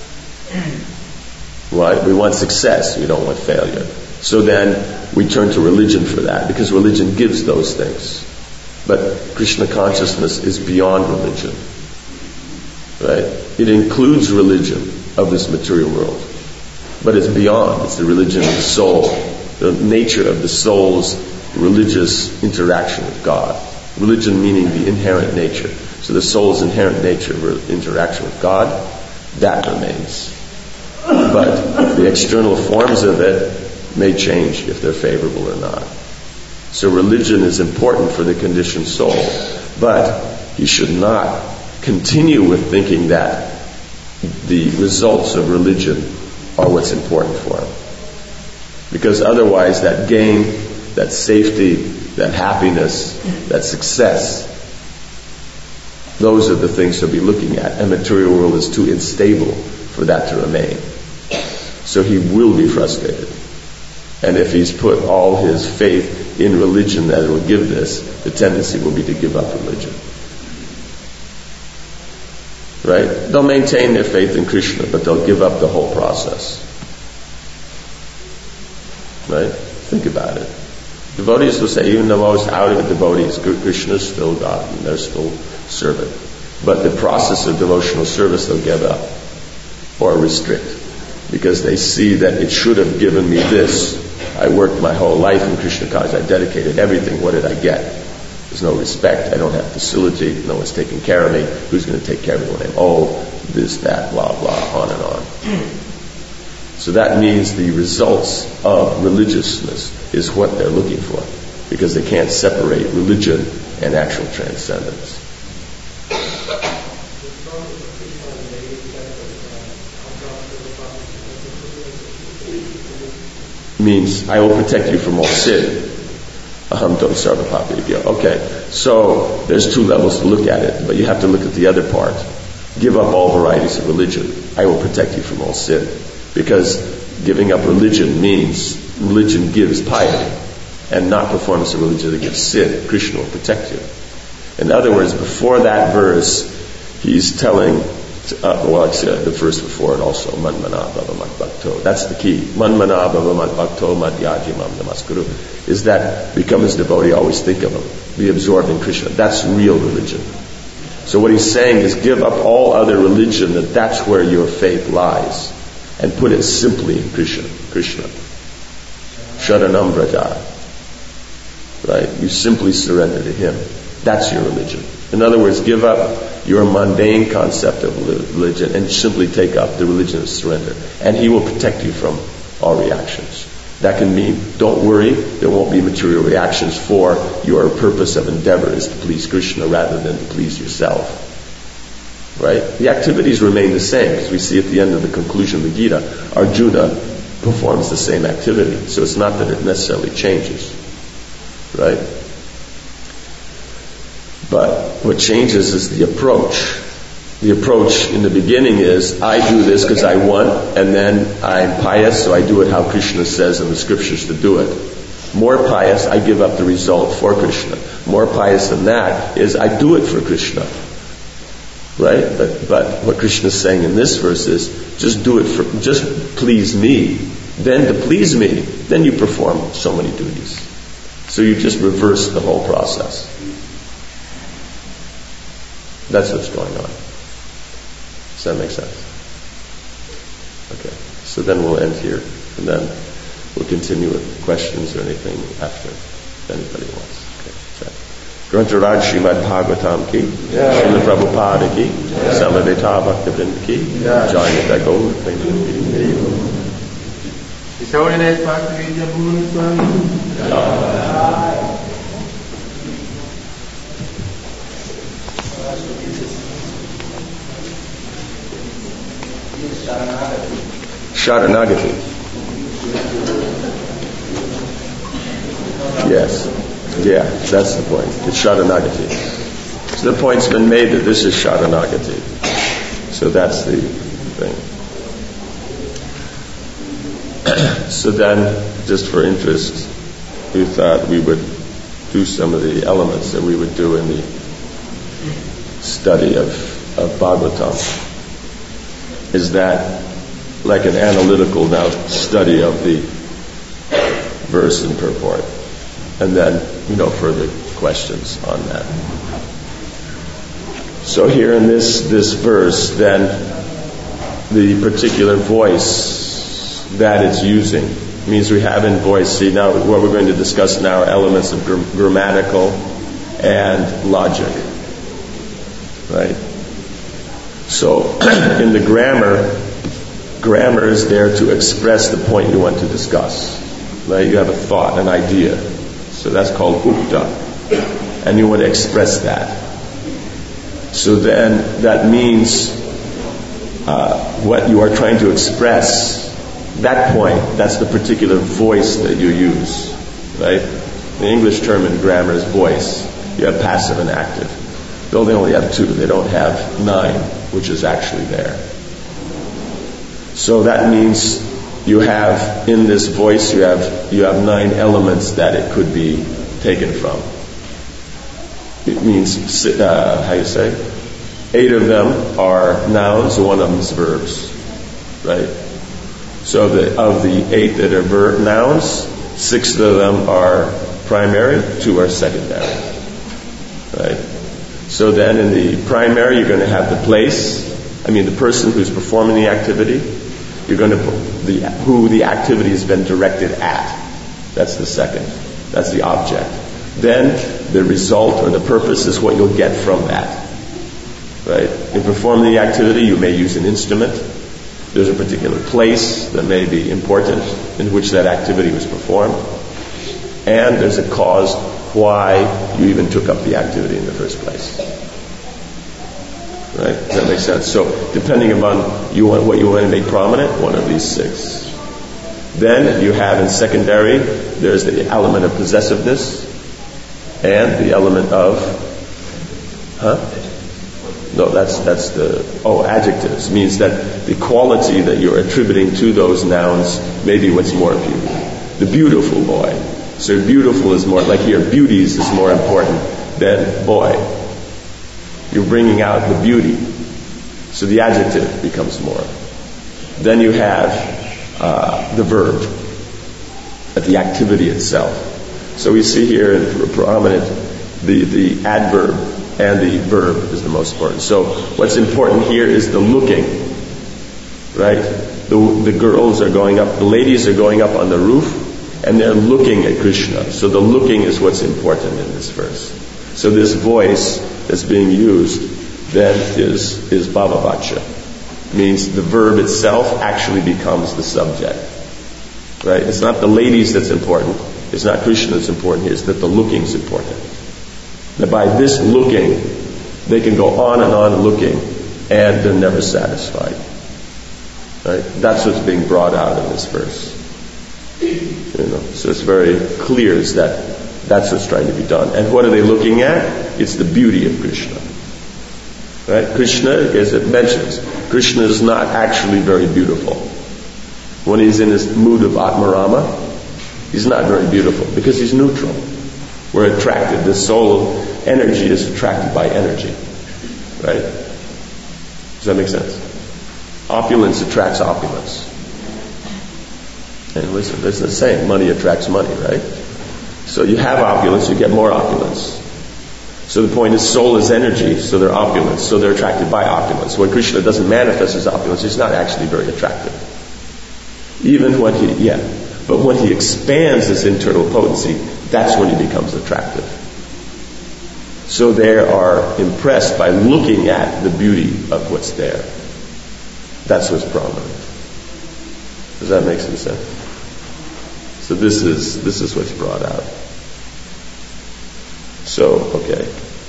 Right? We want success, we don't want failure. So then we turn to religion for that, because religion gives those things. But Krishna consciousness is beyond religion. Right? It includes religion of this material world. But it's beyond. It's the religion of the soul. The nature of the soul's religious interaction with God. Religion meaning the inherent nature. So the soul's inherent nature of interaction with God, that remains. But the external forms of it may change if they're favorable or not. So religion is important for the conditioned soul. But he should not continue with thinking that the results of religion are what's important for him. Because otherwise that gain, that safety, that happiness, that success, those are the things he'll be looking at. And material world is too unstable for that to remain. So he will be frustrated. And if he's put all his faith in religion that it will give this, the tendency will be to give up religion. Right? They'll maintain their faith in Krishna, but they'll give up the whole process. Right? Think about it. Devotees will say, even the most out-of-it devotees, Krishna is still God, and they're still servant. But the process of devotional service they'll give up or restrict, because they see that it should have given me this. I worked my whole life in Krishna cause. I dedicated everything. What did I get? There's no respect. I don't have facility. No one's taking care of me. Who's going to take care of me when I'm old? This, that, blah, blah, on and on. So that means the results of religiousness is what they're looking for, because they can't separate religion and actual transcendence. Means I will protect you from all sin. Aham dom sarva papibhyo. Okay, so there's two levels to look at it, but you have to look at the other part. Give up all varieties of religion. I will protect you from all sin. Because giving up religion means religion gives piety, and not performance of religion that gives sin. Krishna will protect you. In other words, before that verse, he's telling, uh, well, it's uh, the verse before it also, Manmana Bhava Mad Bhakto. That's the key. Manmana Bhava Mad Bhakto Madhyaji Mam Namaskuru. Is that become his devotee, always think of him. Be absorbed in Krishna. That's real religion. So what he's saying is give up all other religion, that that's where your faith lies. And put it simply in Krishna. Krishna. Sharanam Vraja. Right? You simply surrender to him. That's your religion. In other words, give up your mundane concept of religion and simply take up the religion of surrender. And he will protect you from all reactions. That can mean, don't worry, there won't be material reactions, for your purpose of endeavor is to please Krishna rather than to please yourself. Right? The activities remain the same, because we see at the end of the conclusion of the Gita, Arjuna performs the same activity. So it's not that it necessarily changes. Right? But what changes is the approach. The approach in the beginning is, I do this because I want, and then I'm pious, so I do it how Krishna says in the scriptures to do it. More pious, I give up the result for Krishna. More pious than that is, I do it for Krishna. Right? But but what Krishna is saying in this verse is, just do it for, just please me. Then to please me, then you perform so many duties. So you just reverse the whole process. That's what's going on. Does that make sense? Okay. So then we'll end here, and then we'll continue with questions or anything after, if anybody wants. Okay. So. Grantharaj Srimad Bhagavatam ki, Srila Prabhupada ki, Samadeta Bhaktivinoda ki, Jayanta Gaur Prema ki. His Holiness Bhaktivedanta Purana Swami. Sharanagati. Yes. Yeah, that's the point. It's Sharanagati. So the point's been made that this is Sharanagati. So that's the thing. So then, just for interest, we thought we would do some of the elements that we would do in the study of, of Bhagavatam. Is that like an analytical now study of the verse and purport, and then you know further questions on that. So here in this this verse, then the particular voice that it's using means we have in voice. See, now what we're going to discuss now are elements of gr- grammatical and logic, right? So in the grammar, grammar is there to express the point you want to discuss. Right? You have a thought, an idea. So that's called ukta. And you want to express that. So then that means uh, what you are trying to express that point, that's the particular voice that you use, right? The English term in grammar is voice. You have passive and active. Though they only have two, they don't have nine, which is actually there. So that means you have, in this voice, you have you have nine elements that it could be taken from. It means, uh, how you say? Eight of them are nouns, one of them is verbs, right? So the, of the eight that are verb nouns, six of them are primary, two are secondary, right? So then in the primary, you're going to have the place, I mean the person who's performing the activity. You're going to put the, who the activity has been directed at. That's the second. That's the object. Then the result or the purpose is what you'll get from that. Right? In performing the activity, you may use an instrument. There's a particular place that may be important in which that activity was performed. And there's a cause why you even took up the activity in the first place. Right? Does that make sense? So, depending upon you want, what you want to make prominent, one of these six. Then you have in secondary, there's the element of possessiveness and the element of, huh? No, that's that's the oh adjectives means that the quality that you're attributing to those nouns may be what's more beautiful. The beautiful boy. So beautiful is more like here. Beauties is more important than boy. You're bringing out the beauty. So the adjective becomes more. Then you have uh, the verb, the activity itself. So we see here in prominent the, the adverb and the verb is the most important. So what's important here is the looking, right? The, the girls are going up, the ladies are going up on the roof and they're looking at Krishna. So the looking is what's important in this verse. So this voice that's being used then is, is bhavavacha. Means the verb itself actually becomes the subject. Right? It's not the ladies that's important. It's not Krishna that's important here. It's that the looking is important. That by this looking, they can go on and on looking and they're never satisfied. Right? That's what's being brought out in this verse. You know, so it's very clear is that that's what's trying to be done. And what are they looking at? It's the beauty of Krishna. Right? Krishna, as it mentions, Krishna is not actually very beautiful. When he's in his mood of Atmarama, he's not very beautiful because he's neutral. We're attracted. The soul energy is attracted by energy. Right? Does that make sense? Opulence attracts opulence. And listen, it's the same. Money attracts money, right? So you have opulence, you get more opulence. So the point is, soul is energy, so they're opulence, so they're attracted by opulence. When Krishna doesn't manifest his opulence, he's not actually very attractive. Even when he, yeah, but when he expands his internal potency, that's when he becomes attractive. So they are impressed by looking at the beauty of what's there. That's what's prominent. Does that make some sense? So this is this is what's brought out. So, okay.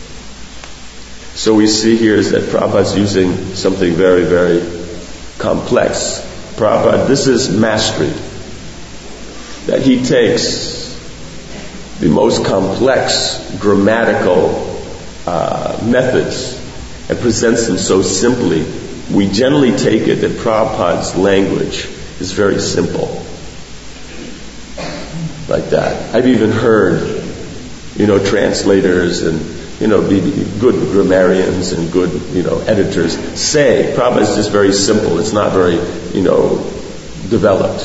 So we see here is that Prabhupada's using something very, very complex. Prabhupada, this is mastery. That he takes the most complex grammatical uh, methods and presents them so simply. We generally take it that Prabhupada's language is very simple. Like that. I've even heard you know, translators and, you know, be, be good grammarians and good, you know, editors say Prabhupada is just very simple. It's not very, you know, developed.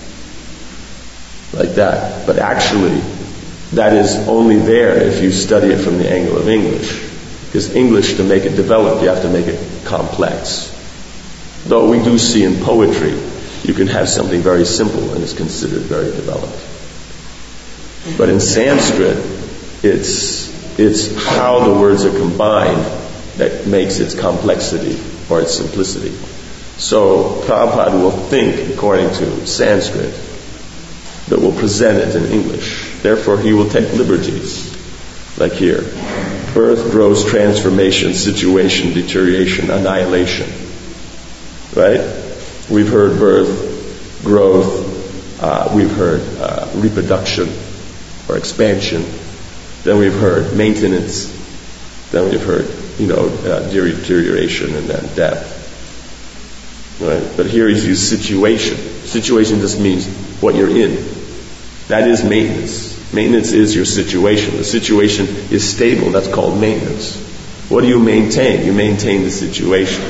Like that. But actually, that is only there if you study it from the angle of English. Because English, to make it developed, you have to make it complex. Though we do see in poetry, you can have something very simple and it's considered very developed. But in Sanskrit, It's it's how the words are combined that makes its complexity or its simplicity. So Prabhupada will think according to Sanskrit, but will present it in English. Therefore, he will take liberties, like here: birth, growth, transformation, situation, deterioration, annihilation. Right? We've heard birth, growth. Uh, we've heard uh, reproduction or expansion. Then we've heard maintenance. Then we've heard, you know, uh, deterioration and then death. Right? But here he's used situation. Situation just means what you're in. That is maintenance. Maintenance is your situation. The situation is stable. That's called maintenance. What do you maintain? You maintain the situation.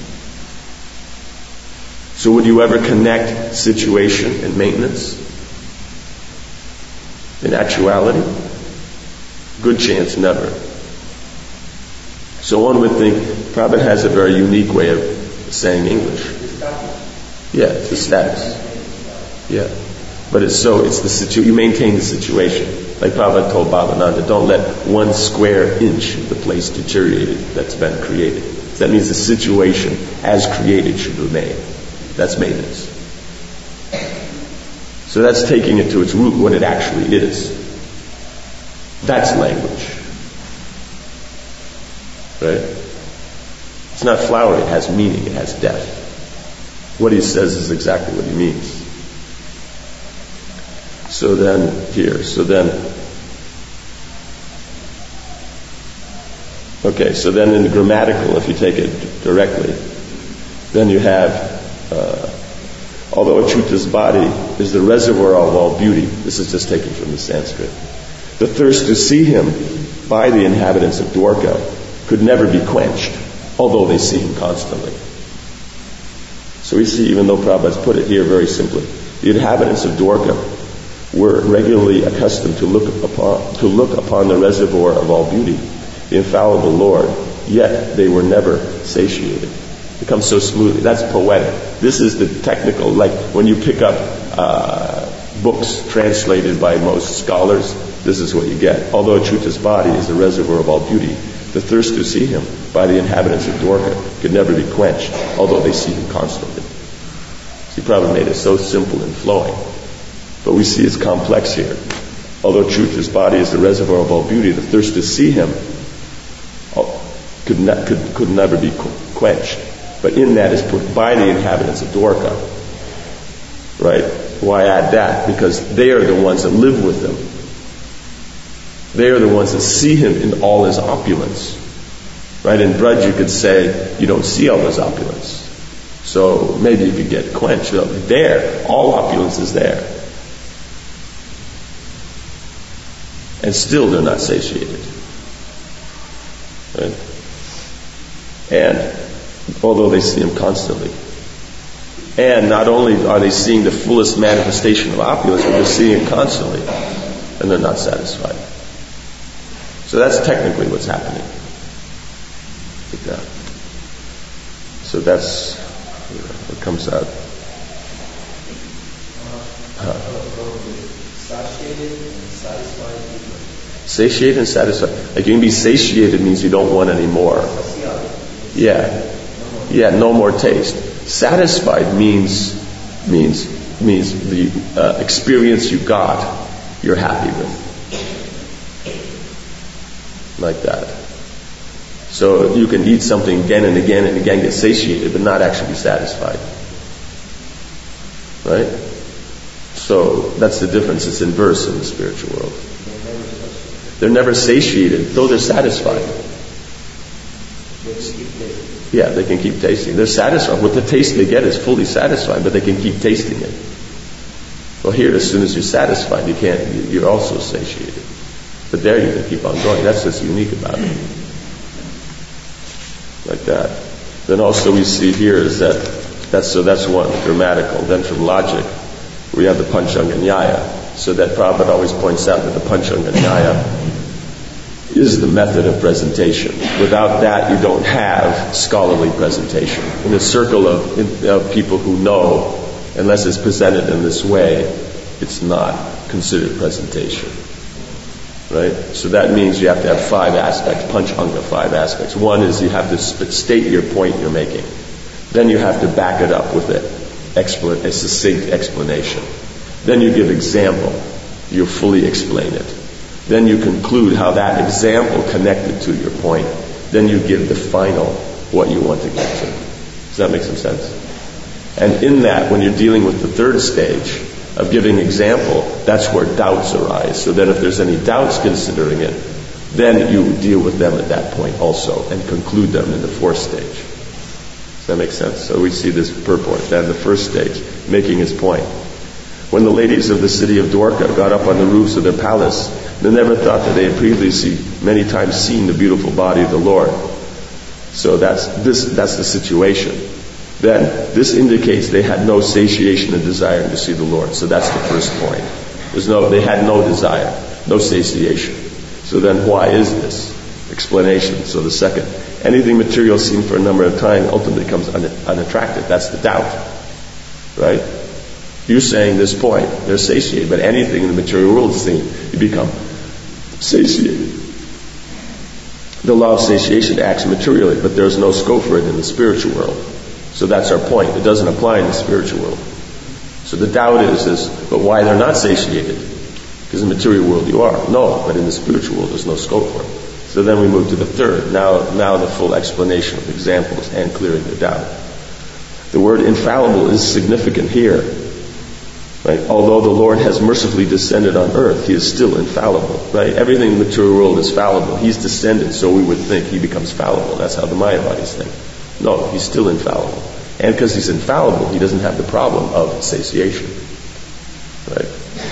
So would you ever connect situation and maintenance? In actuality? Good chance never. So one would think Prabhupada has a very unique way of saying English. Yeah, it's the status. Yeah. But it's so, it's the situ, you maintain the situation. Like Prabhupada told Bhavananda, don't let one square inch of the place deteriorated that's been created. So that means the situation as created should remain. That's maintenance. So that's taking it to its root, what it actually is. That's language. Right? It's not flowery, it has meaning, it has depth. What he says is exactly what he means. So then, here, so then, okay, so then in the grammatical, if you take it directly, then you have, uh, although Achyuta's body is the reservoir of all beauty, this is just taken from the Sanskrit, the thirst to see him by the inhabitants of Dwarka could never be quenched, although they see him constantly. So we see, even though Prabhupada's put it here very simply, the inhabitants of Dwarka were regularly accustomed to look upon to look upon the reservoir of all beauty, the infallible Lord, yet they were never satiated. It comes so smoothly. That's poetic. This is the technical, like when you pick up uh, books translated by most scholars, this is what you get. Although Achyuta's body is the reservoir of all beauty, the thirst to see him by the inhabitants of Dwarka could never be quenched, although they see him constantly. See, Prabhupada made it so simple and flowing. But we see it's complex here. Although Achyuta's body is the reservoir of all beauty, the thirst to see him could, ne- could, could never be quenched. But in that is put by the inhabitants of Dwarka. Right? Why add that? Because they are the ones that live with him. They are the ones that see him in all his opulence. Right? In Braj you could say you don't see all his opulence. So maybe you could get quenched. There, all opulence is there. And still they're not satiated. Right? And although they see him constantly. And not only are they seeing the fullest manifestation of opulence, but they're seeing it constantly. And they're not satisfied. So that's technically what's happening. Like that. So that's you know, what comes out. Uh, Satiated and satisfied. Satiated and satisfied. Like you can be satiated means you don't want any more. Yeah. Yeah, no more taste. Satisfied means means means the uh, experience you got, you're happy with. Like that. So you can eat something again and again and again, get satiated, but not actually be satisfied. Right? So that's the difference. It's inverse in the spiritual world. They're never satiated, though they're satisfied. Yeah, they can keep tasting. They're satisfied. What the taste they get is fully satisfied, but they can keep tasting it. Well, here, as soon as you're satisfied, you can't. You're also satiated. But there, you can keep on going. That's what's unique about it. Like that. Then also we see here is that that's so that's one grammatical. Then from logic, we have the Panchanga Nyaya. So that Prabhupada always points out that the Panchanga Nyaya is the method of presentation. Without that, you don't have scholarly presentation. In a circle of, of people who know, unless it's presented in this way, it's not considered presentation. Right? So that means you have to have five aspects, Panchanga, five aspects. One is you have to state your point you're making. Then you have to back it up with a, expl- a succinct explanation. Then you give example. You fully explain it. Then you conclude how that example connected to your point. Then you give the final, what you want to get to. Does that make some sense? And in that, when you're dealing with the third stage of giving example, that's where doubts arise. So then if there's any doubts considering it, then you deal with them at that point also and conclude them in the fourth stage. Does that make sense? So we see this purport, then the first stage, making his point. When the ladies of the city of Dwarka got up on the roofs of their palace, they never thought that they had previously many times seen the beautiful body of the Lord. So that's this that's the situation. Then this indicates they had no satiation and desire to see the Lord. So that's the first point. There's no they had no desire, no satiation. So then why is this? Explanation. So the second, anything material seen for a number of times ultimately becomes un- unattractive. That's the doubt. Right? You're saying this point, they're satiated, but anything in the material world is seen, you become satiated. The law of satiation acts materially, but there's no scope for it in the spiritual world. So that's our point. It doesn't apply in the spiritual world. So the doubt is, is but why they're not satiated? Because in the material world you are. No, but in the spiritual world there's no scope for it. So then we move to the third. Now, now the full explanation of examples and clearing the doubt. The word infallible is significant here. Right? Although the Lord has mercifully descended on earth, he is still infallible. Right? Everything in the material world is fallible. He's descended, so we would think he becomes fallible. That's how the Mayavadis think. No, he's still infallible. And because he's infallible, he doesn't have the problem of satiation. Right?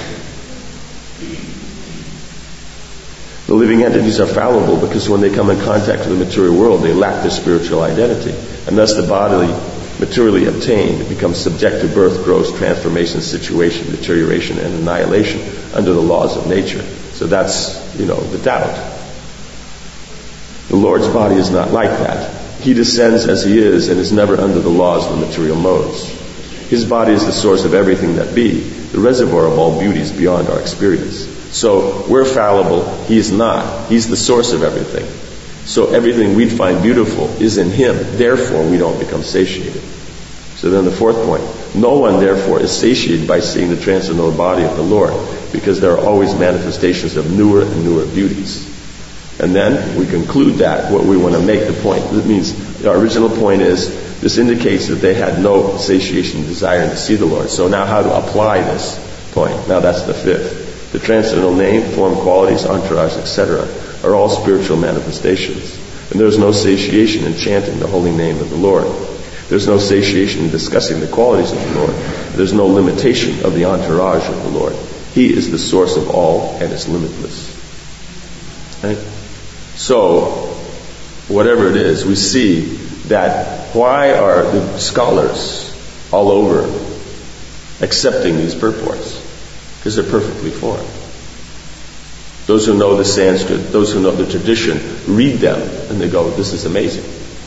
The living entities are fallible because when they come in contact with the material world, they lack their spiritual identity. And thus the bodily, materially obtained, becomes subject to birth, growth, transformation, situation, deterioration, and annihilation under the laws of nature. So that's, you know, the doubt. The Lord's body is not like that. He descends as he is and is never under the laws of the material modes. His body is the source of everything that be, the reservoir of all beauties beyond our experience. So we're fallible, he is not. He's the source of everything. So everything we'd find beautiful is in him. Therefore, we don't become satiated. So then the fourth point. No one, therefore, is satiated by seeing the transcendental body of the Lord, because there are always manifestations of newer and newer beauties. And then we conclude that, what we want to make the point. That means our original point is, this indicates that they had no satiation, desire to see the Lord. So now how to apply this point? Now that's the fifth. The transcendental name, form, qualities, entourage, et cetera are all spiritual manifestations. And there's no satiation in chanting the holy name of the Lord. There's no satiation in discussing the qualities of the Lord. There's no limitation of the entourage of the Lord. He is the source of all and is limitless. Right? So, whatever it is, we see that why are the scholars all over accepting these purports? Because they're perfectly formed. Those who know the Sanskrit, those who know the tradition, read them and they go, this is amazing.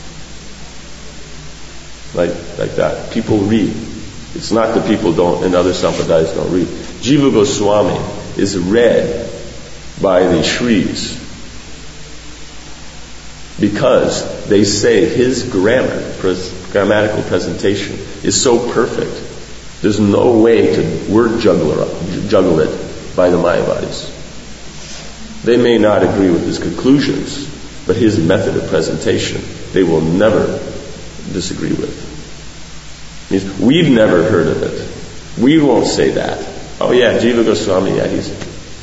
Like, like that. People read. It's not that people don't, and other sampradayas don't read. Jiva Goswami is read by the Shris because they say his grammar, pres- grammatical presentation is so perfect. There's no way to word juggle, juggle it by the Mayavadis. They may not agree with his conclusions, but his method of presentation they will never disagree with. It means we've never heard of it. We won't say that. Oh yeah, Jiva Goswami, yeah, he's...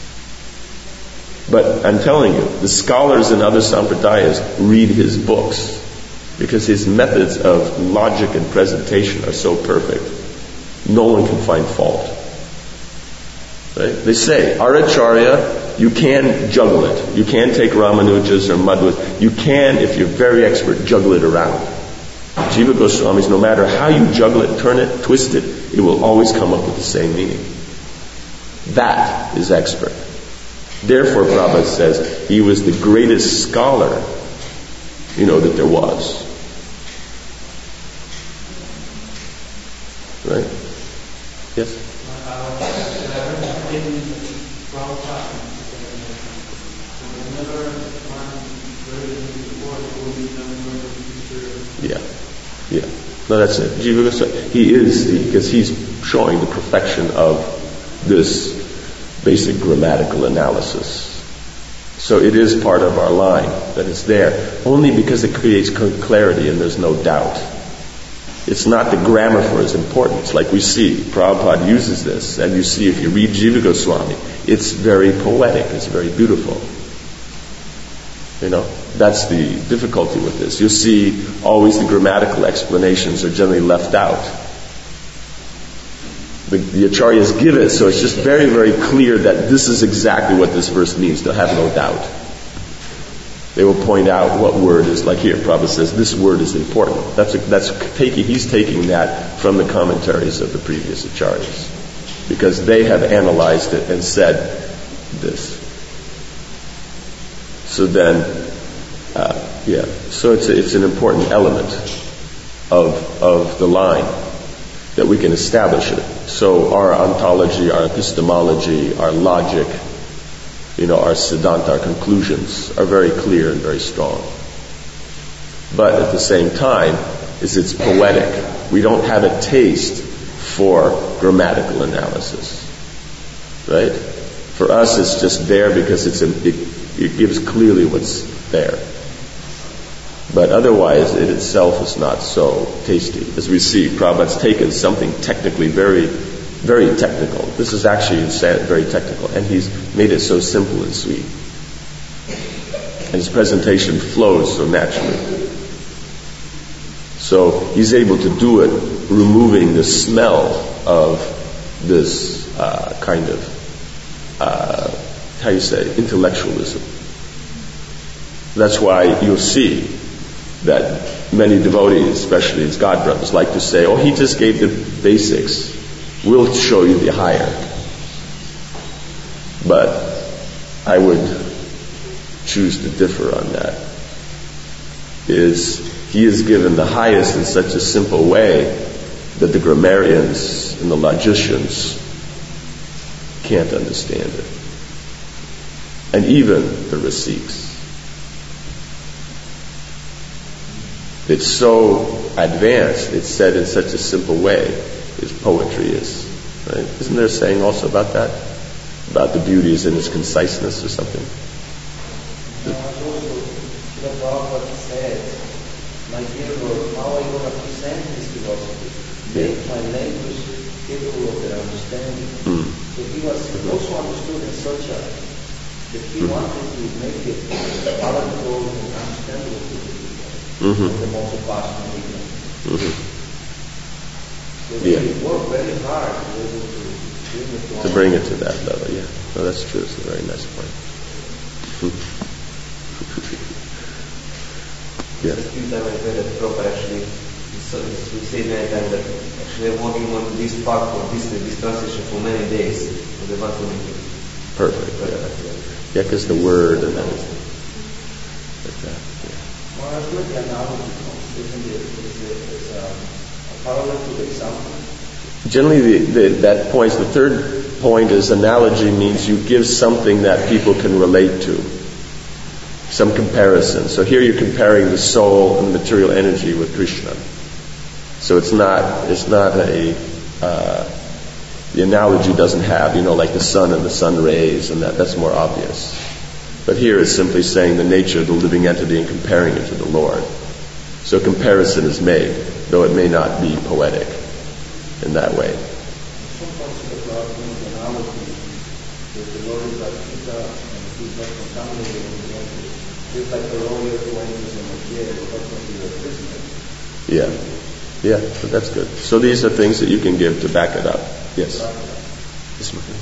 But I'm telling you, the scholars in other sampradayas read his books because his methods of logic and presentation are so perfect. No one can find fault. Right? They say, Aracharya, you can juggle it. You can take Ramanujas or Madhwas. You can, if you're very expert, juggle it around. Jiva Goswamis, no matter how you juggle it, turn it, twist it, it will always come up with the same meaning. That is expert. Therefore, Prabhupada says, he was the greatest scholar, you know, that there was. Right? Yes? Yeah. Yeah. No, that's it. Jiva Goswami, he is the, because he's showing the perfection of this basic grammatical analysis. So it is part of our line that it's there, only because it creates clarity and there's no doubt. It's not the grammar for its importance. Like we see, Prabhupada uses this, and you see if you read Jiva Goswami, it's very poetic, it's very beautiful. You know, that's the difficulty with this. You'll see always the grammatical explanations are generally left out. The, the acharyas give it, so it's just very, very clear that this is exactly what this verse means. They'll have no doubt. They will point out what word is, like here, Prabhupada says, this word is important. That's a, that's taking, he's taking that from the commentaries of the previous acharyas, because they have analyzed it and said this. So then, uh, yeah, so it's a, it's an important element of of the line that we can establish it. So our ontology, our epistemology, our logic, you know, our siddhanta, our conclusions are very clear and very strong. But at the same time, is it's poetic. We don't have a taste for grammatical analysis, right? For us, it's just there because it's a, it, it gives clearly what's there. But otherwise, it itself is not so tasty. As we see, Prabhupada's taken something technically very, very technical. This is actually very technical, and he's made it so simple and sweet. And his presentation flows so naturally. So he's able to do it, removing the smell of this uh, kind of, uh, how you say, intellectualism. That's why you'll see that many devotees, especially his God brothers, like to say, oh, he just gave the basics. We'll show you the higher. But I would choose to differ on that. Is he is given the highest in such a simple way that the grammarians and the logicians can't understand it. And even the Rasiks. It's so advanced, it's said in such a simple way, as poetry is. Right? Isn't there a saying also about that? About the beauty is in its conciseness or something? No, also, the Prabhupada said, my dear Lord, how are you going to present this philosophy? Make my language capable of their understanding. Mm. So he was also understood in such a, that he mm. wanted to make it palatable and understandable to the people. Mm-hmm. The most passionate people. Mm-hmm. So yeah. He worked very hard to be able to bring it to, to bring it to that level, yeah. No, that's true. It's a very nice point. Yeah. Just few times I heard that Prabhupada actually, so we say many times that actually they're working on this part of this, this translation for many days. So they want to make it perfect. Perfect. Yeah, because yeah, the word and everything. Like that. Well, that's where the analogy comes, isn't it? It's a, it's a, a parallel to the example. Generally, the, the, that points, the third point is analogy means you give something that people can relate to. Some comparison. So here you're comparing the soul and material energy with Krishna. So it's not, it's not a, uh, the analogy doesn't have, you know, like the sun and the sun rays and that, that's more obvious. But here it's simply saying the nature of the living entity and comparing it to the Lord. So comparison is made, though it may not be poetic in that way. Sometimes the Lord brings the analogy that the Lord is like Pita and he's not contaminated in the entity. Just like the lawyer who enters in a jail, but not be a prisoner. Yeah. Yeah, so that's good. So these are things that you can give to back it up. Yes. Yes, ma'am.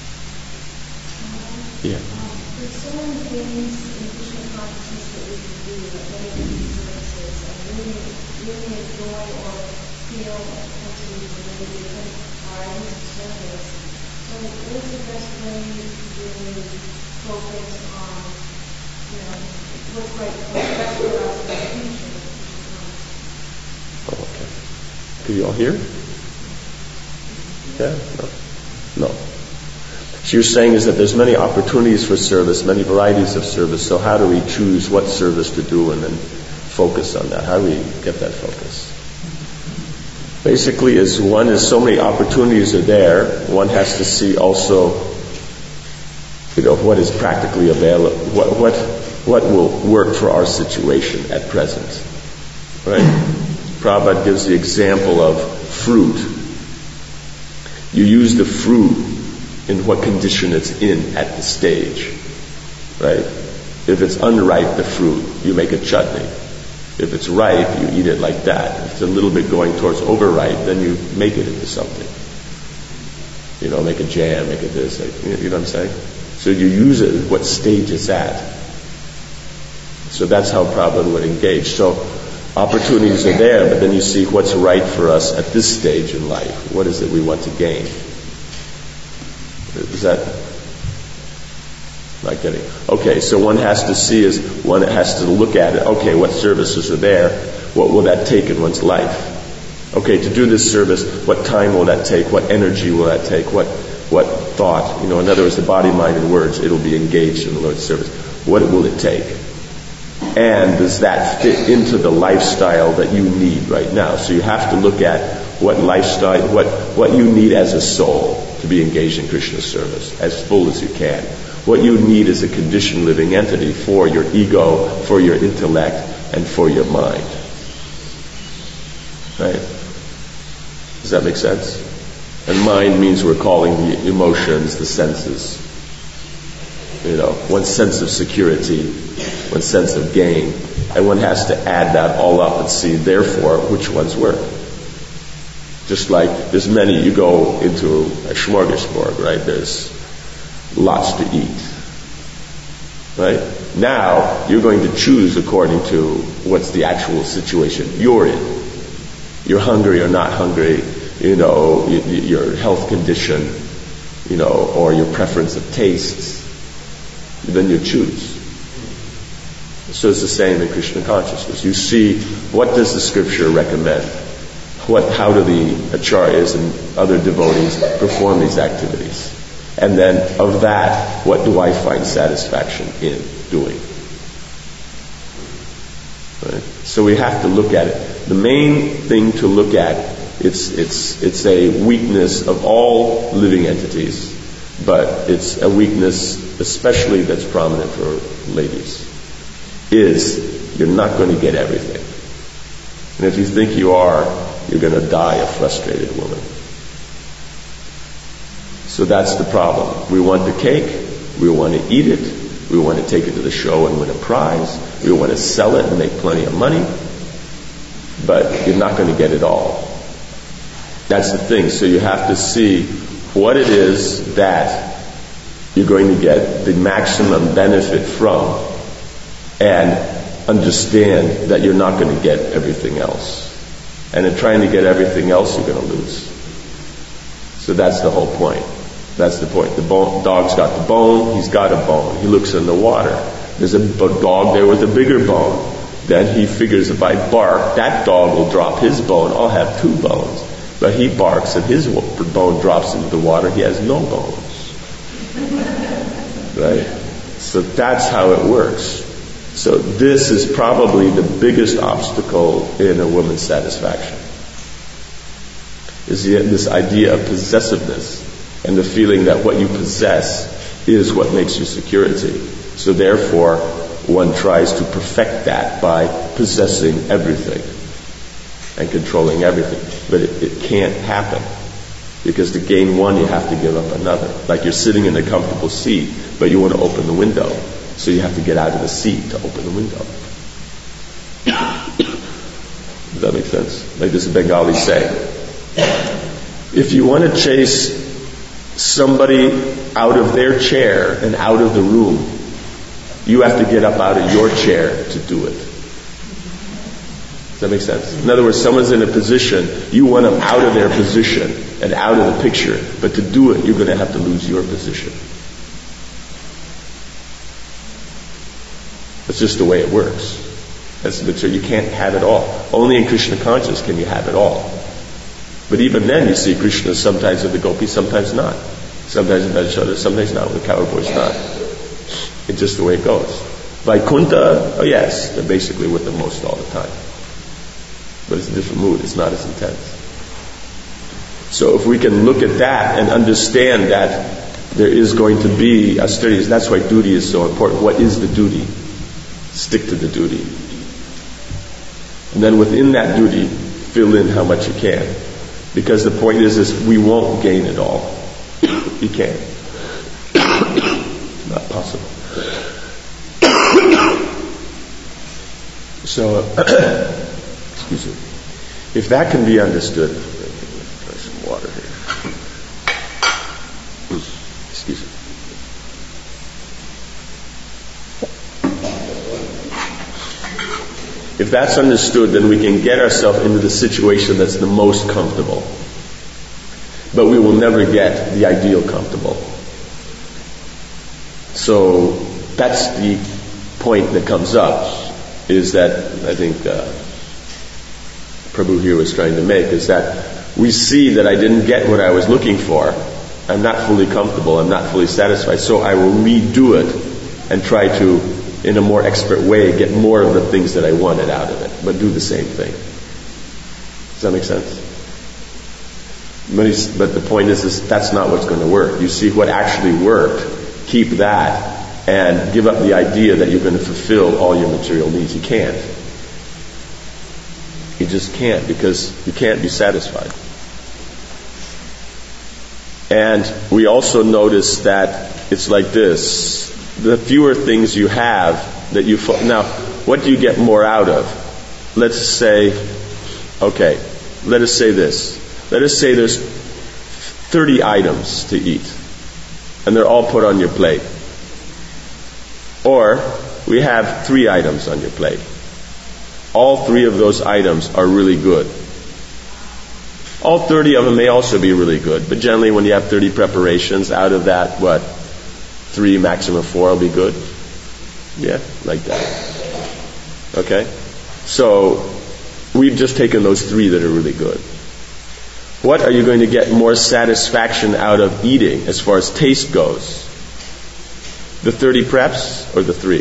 Yeah. There's so many things in Krishna consciousness that we can do that many of these services and really, really enjoy or feel a connection with many different varieties of service. So what is the best way to really focus on, you know, what's right, what's best for us in the future? Oh, okay. Can you all hear? Yeah? No. No. So you're saying is that there's many opportunities for service, many varieties of service. So how do we choose what service to do and then focus on that? How do we get that focus? Basically, is one is so many opportunities are there. One has to see also, you know, what is practically available, what what what will work for our situation at present. Right? Prabhupada gives the example of fruit. You use the fruit in what condition it's in at the stage, right? If it's unripe, the fruit, you make a chutney. If it's ripe, you eat it like that. If it's a little bit going towards overripe, then you make it into something. You know, make a jam, make it this, like, you know what I'm saying? So you use it at what stage it's at. So that's how Prabhupada would engage. So opportunities are there, but then you see what's right for us at this stage in life. What is it we want to gain? Is that not getting? Okay, so one has to see is one has to look at it. Okay, what services are there? What will that take in one's life? Okay, to do this service, what time will that take? What energy will that take? What what thought? You know, in other words, the body, mind, and words, it'll be engaged in the Lord's service. What will it take? And does that fit into the lifestyle that you need right now? So you have to look at what lifestyle, what, what you need as a soul to be engaged in Krishna's service, as full as you can. What you need is a conditioned living entity for your ego, for your intellect, and for your mind. Right? Does that make sense? And mind means we're calling the emotions, the senses. You know, one sense of security, one sense of gain. And one has to add that all up and see, therefore, which ones work. Just like there's many, you go into a smorgasbord, right? There's lots to eat. Right? Now, you're going to choose according to what's the actual situation you're in. You're hungry or not hungry, you know, your health condition, you know, or your preference of tastes. Then you choose. So it's the same in Krishna consciousness. You see, what does the scripture recommend? What, how do the acharyas and other devotees perform these activities? And then of that, what do I find satisfaction in doing? Right? So we have to look at it. The main thing to look at, it's it's it's a weakness of all living entities, but it's a weakness especially that's prominent for ladies, is you're not going to get everything. And if you think you are, you're going to die a frustrated woman. So that's the problem. We want the cake, we want to eat it, we want to take it to the show and win a prize, we want to sell it and make plenty of money, but you're not going to get it all. That's the thing. So you have to see what it is that you're going to get the maximum benefit from, and understand that you're not going to get everything else. And in trying to get everything else, you're going to lose. So that's the whole point. That's the point. The bone, dog's got the bone, he's got a bone. He looks in the water. There's a dog there with a bigger bone. Then he figures if I bark, that dog will drop his bone. I'll have two bones. But he barks and his bone drops into the water. He has no bones. Right? So that's how it works. So this is probably the biggest obstacle in a woman's satisfaction. Is the, this idea of possessiveness and the feeling that what you possess is what makes you security. So therefore, one tries to perfect that by possessing everything and controlling everything. But it, it can't happen. Because to gain one, you have to give up another. Like you're sitting in a comfortable seat, but you want to open the window. So you have to get out of the seat to open the window. Does that make sense? Like this Bengali saying. If you want to chase somebody out of their chair and out of the room, you have to get up out of your chair to do it. Does that make sense? In other words, someone's in a position, you want them out of their position and out of the picture, but to do it, you're going to have to lose your position. That's just the way it works. That's the so you can't have it all. Only in Krishna consciousness can you have it all. But even then, you see Krishna sometimes with the gopis, sometimes not. Sometimes with Yashoda, sometimes not. With the cowboys, not. It's just the way it goes. Vaikuntha, oh yes, they're basically with them most all the time. But it's a different mood. It's not as intense. So if we can look at that and understand that there is going to be austerities, that's why duty is so important. What is the duty? Stick to the duty. And then within that duty, fill in how much you can. Because the point is, is we won't gain it all. You can't. It's not possible. So, excuse me. If that can be understood, try some water here. Excuse me. If that's understood, then we can get ourselves into the situation that's the most comfortable. But we will never get the ideal comfortable. So that's the point that comes up, is that I think uh, Prabhu here was trying to make, is that we see that I didn't get what I was looking for. I'm not fully comfortable. I'm not fully satisfied. So I will redo it and try to, in a more expert way, get more of the things that I wanted out of it, but do the same thing. Does that make sense? But, he's, but the point is, is that's not what's going to work. You see what actually worked, keep that, and give up the idea that you're going to fulfill all your material needs. You can't. You just can't, because you can't be satisfied. And we also notice that it's like this. The fewer things you have that you... Fo- now, what do you get more out of? Let's say... Okay, let us say this. Let us say there's thirty items to eat, and they're all put on your plate. Or we have three items on your plate. All three of those items are really good. All thirty of them may also be really good, but generally when you have thirty preparations, out of that, what, three, maximum four will be good? Yeah, like that. Okay? So we've just taken those three that are really good. What are you going to get more satisfaction out of eating as far as taste goes? The thirty preps or the three?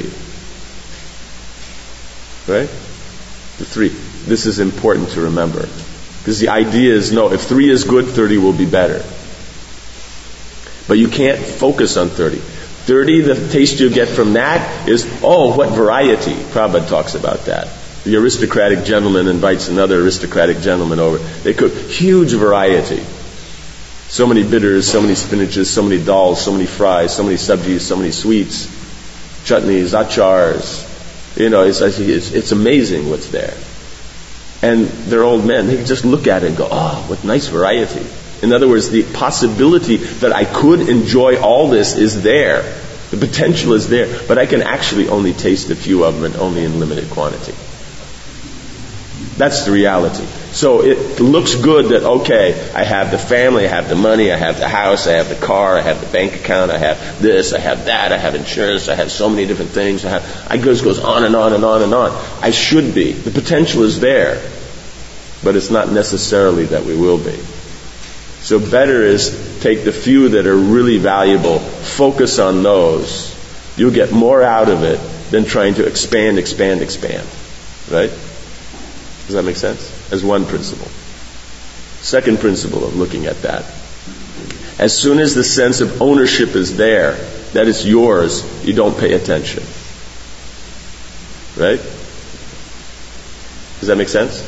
Right? The three. This is important to remember. Because the idea is, no, if three is good, thirty will be better. But you can't focus on thirty. thirty, the taste you get from that is, oh, what variety. Prabhupada talks about that. The aristocratic gentleman invites another aristocratic gentleman over. They cook huge variety. So many bitters, so many spinaches, so many dals, so many fries, so many sabjis, so many sweets, chutneys, achars. You know, it's, it's, it's amazing what's there. And they're old men. They can just look at it and go, oh, what nice variety. In other words, the possibility that I could enjoy all this is there. The potential is there. But I can actually only taste a few of them and only in limited quantity. That's the reality. So it looks good that, okay, I have the family, I have the money, I have the house, I have the car, I have the bank account, I have this, I have that, I have insurance, I have so many different things. I have, it goes, goes on and on and on and on. I should be. The potential is there. But it's not necessarily that we will be. So better is take the few that are really valuable, focus on those. You'll get more out of it than trying to expand, expand, expand. Right? Does that make sense? As one principle. Second principle of looking at that. As soon as the sense of ownership is there, that it's yours, you don't pay attention. Right? Does that make sense?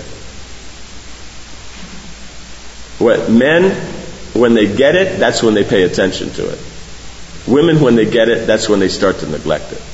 What men, when they get it, that's when they pay attention to it. Women, when they get it, that's when they start to neglect it.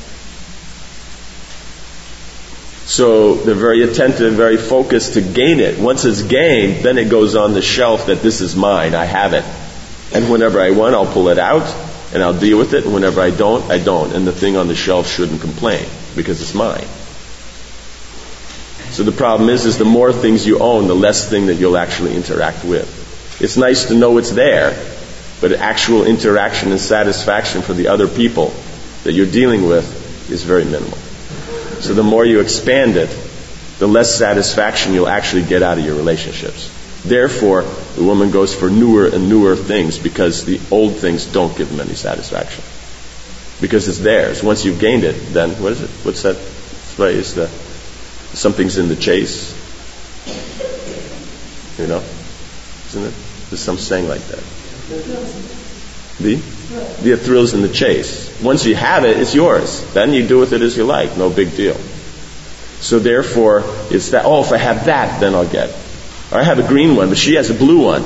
So they're very attentive, very focused to gain it. Once it's gained, then it goes on the shelf that this is mine, I have it. And whenever I want, I'll pull it out and I'll deal with it. And whenever I don't, I don't. And the thing on the shelf shouldn't complain because it's mine. So the problem is, is the more things you own, the less thing that you'll actually interact with. It's nice to know it's there, but actual interaction and satisfaction for the other people that you're dealing with is very minimal. So the more you expand it, the less satisfaction you'll actually get out of your relationships. Therefore, the woman goes for newer and newer things because the old things don't give them any satisfaction. Because it's theirs. Once you've gained it, then, what is it? What's that phrase? The, something's in the chase. You know? Isn't it? There's some saying like that. The? The thrills in the chase. Once you have it, it's yours. Then you do with it as you like. No big deal. So therefore, it's that, oh, if I have that, then I'll get. Or I have a green one, but she has a blue one.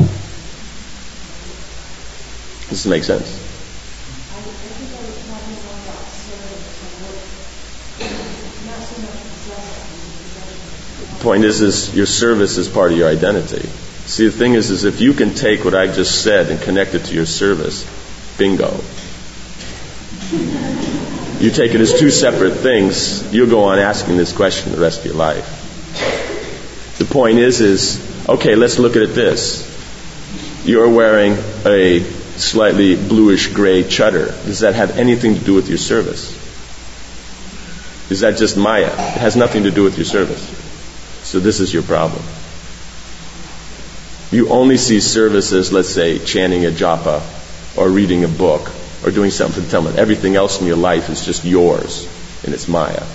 Does this make sense? I, I think I was talking more about service and work, not so much possession. The point is, is your service is part of your identity. See, the thing is, is if you can take what I just said and connect it to your service, bingo. You take it as two separate things, you'll go on asking this question the rest of your life. The point is, is, okay, let's look at it this. You're wearing a slightly bluish gray chudder. Does that have anything to do with your service? Is that just Maya? It has nothing to do with your service. So this is your problem. You only see service as, let's say, chanting a japa or reading a book or doing something for the Talmud. Everything else in your life is just yours, and it's Maya.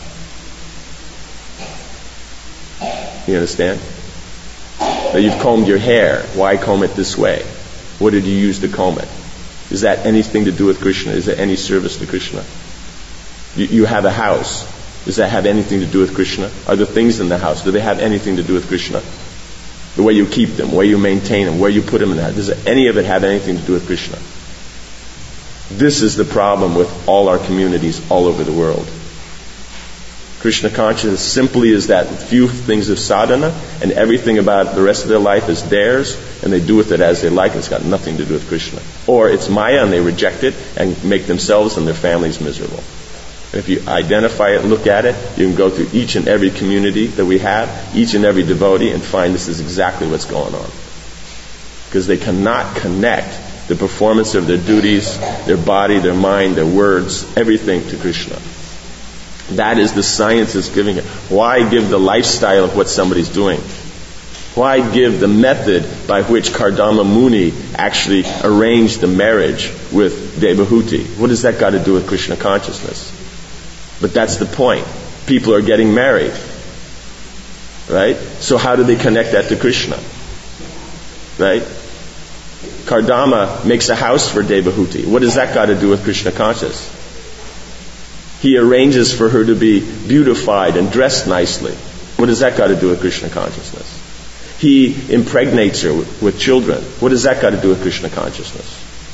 You understand? Now you've combed your hair. Why comb it this way? What did you use to comb it? Is that anything to do with Krishna? Is there any service to Krishna? You, you have a house. Does that have anything to do with Krishna? Are the things in the house, do they have anything to do with Krishna? The way you keep them, where you maintain them, where you put them in the house. Does any of it have anything to do with Krishna? This is the problem with all our communities all over the world. Krishna consciousness simply is that few things of sadhana, and everything about the rest of their life is theirs, and they do with it as they like. It's got nothing to do with Krishna. Or it's Maya, and they reject it and make themselves and their families miserable. And if you identify it, look at it, you can go through each and every community that we have, each and every devotee, and find this is exactly what's going on. Because they cannot connect the performance of their duties, their body, their mind, their words, everything to Krishna. That is the science it's giving it. Why give the lifestyle of what somebody's doing? Why give the method by which Kardama Muni actually arranged the marriage with Devahuti? What has that got to do with Krishna consciousness? But that's the point. People are getting married. Right? So how do they connect that to Krishna? Right? Kardama makes a house for Devahuti. What has that got to do with Krishna consciousness? He arranges for her to be beautified and dressed nicely. What has that got to do with Krishna consciousness? He impregnates her with, with children. What has that got to do with Krishna consciousness?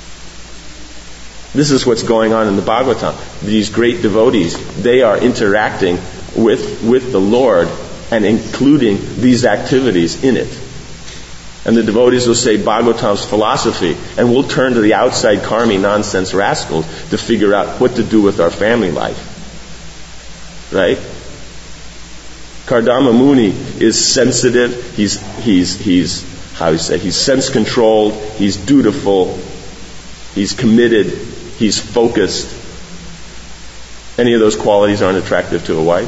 This is what's going on in the Bhagavatam. These great devotees, they are interacting with, with the Lord and including these activities in it. And the devotees will say Bhagavatam's philosophy, and we'll turn to the outside karmi nonsense rascals to figure out what to do with our family life. Right? Kardama Muni is sensitive. He's he's he's how do you say? He's sense controlled. He's dutiful. He's committed. He's focused. Any of those qualities aren't attractive to a wife.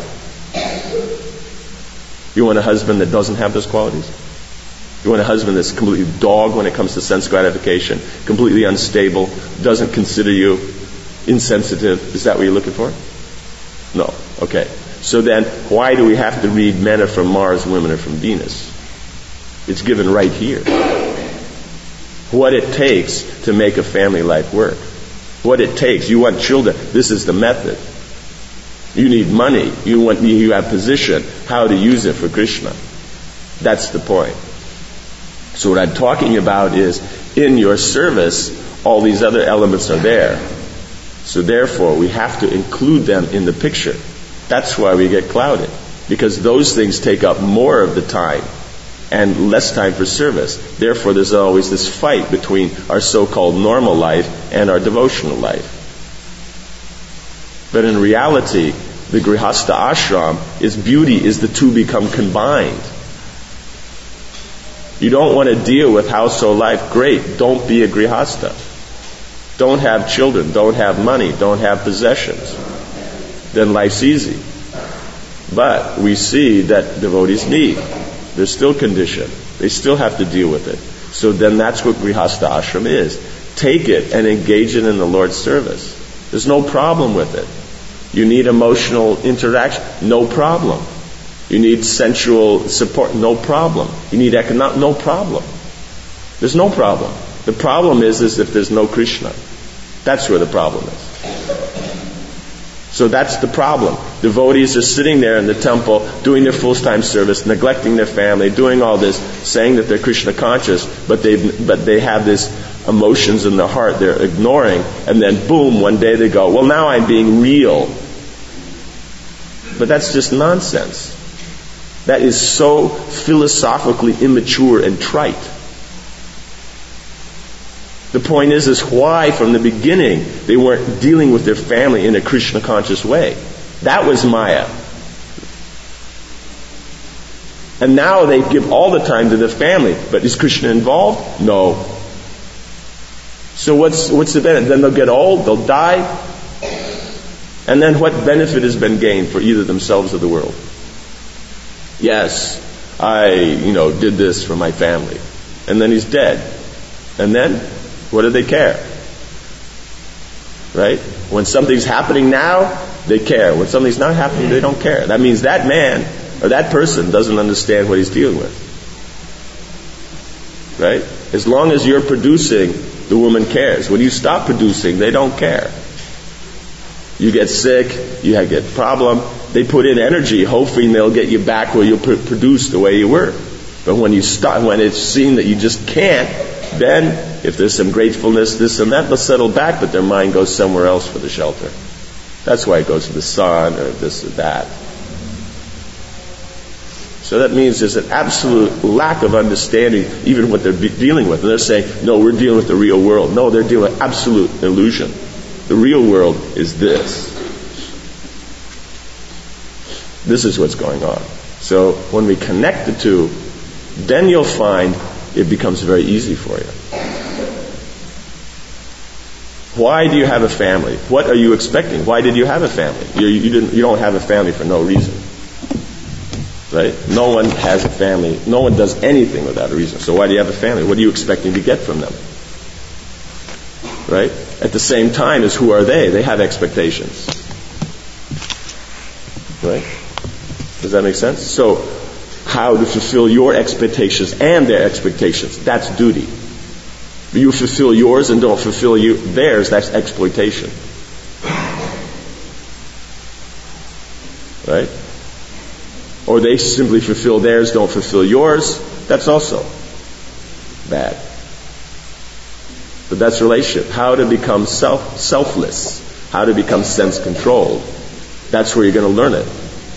You want a husband that doesn't have those qualities? You want a husband that's completely dog when it comes to sense gratification, completely unstable, doesn't consider you insensitive. Is that what you're looking for? No. Okay. So then, why do we have to read men are from Mars, women are from Venus? It's given right here. What it takes to make a family life work. What it takes. You want children. This is the method. You need money. You want you have position. How to use it for Krishna. That's the point. So what I'm talking about is, in your service, all these other elements are there. So therefore, we have to include them in the picture. That's why we get clouded. Because those things take up more of the time and less time for service. Therefore, there's always this fight between our so-called normal life and our devotional life. But in reality, the Grihastha ashram is beauty, is the two become combined. You don't want to deal with household life. Great. Don't be a grihastha. Don't have children. Don't have money. Don't have possessions. Then life's easy. But we see that devotees need. They're still conditioned. They still have to deal with it. So then that's what grihastha ashram is. Take it and engage it in the Lord's service. There's no problem with it. You need emotional interaction. No problem. You need sensual support. No problem. You need economic. No problem. There's no problem. The problem is, is if there's no Krishna. That's where the problem is. So that's the problem. Devotees are sitting there in the temple, doing their full-time service, neglecting their family, doing all this, saying that they're Krishna conscious, but they but they have these emotions in their heart they're ignoring, and then boom, one day they go, well, now I'm being real. But that's just nonsense. That is so philosophically immature and trite. The point is, is why from the beginning they weren't dealing with their family in a Krishna conscious way. That was Maya. And now they give all the time to the family. But is Krishna involved? No. So what's what's the benefit? Then they'll get old, they'll die. And then what benefit has been gained for either themselves or the world? Yes, I, you know, did this for my family. And then he's dead. And then, what do they care? Right? When something's happening now, they care. When something's not happening, they don't care. That means that man or that person doesn't understand what he's dealing with. Right? As long as you're producing, the woman cares. When you stop producing, they don't care. You get sick, you get a problem, they put in energy hoping they'll get you back where you'll pr- produce the way you were. But when you stop, when it's seen that you just can't, then if there's some gratefulness, this and that, they'll settle back, but their mind goes somewhere else for the shelter. That's why it goes to the sun or this or that. So that means there's an absolute lack of understanding even what they're be- dealing with. And they're saying, no, we're dealing with the real world. No, they're dealing with absolute illusion. The real world is this. This is what's going on. So when we connect the two, then you'll find it becomes very easy for you. Why do you have a family? What are you expecting? Why did you have a family? You, you, didn't, you don't have a family for no reason. Right? No one has a family. No one does anything without a reason. So why do you have a family? What are you expecting to get from them? Right? At the same time as who are they? They have expectations. Right? Does that make sense? So, how to fulfill your expectations and their expectations. That's duty. If you fulfill yours and don't fulfill you, theirs, that's exploitation. Right? Or they simply fulfill theirs, don't fulfill yours. That's also bad. But that's relationship. How to become self, selfless. How to become sense-controlled. That's where you're going to learn it.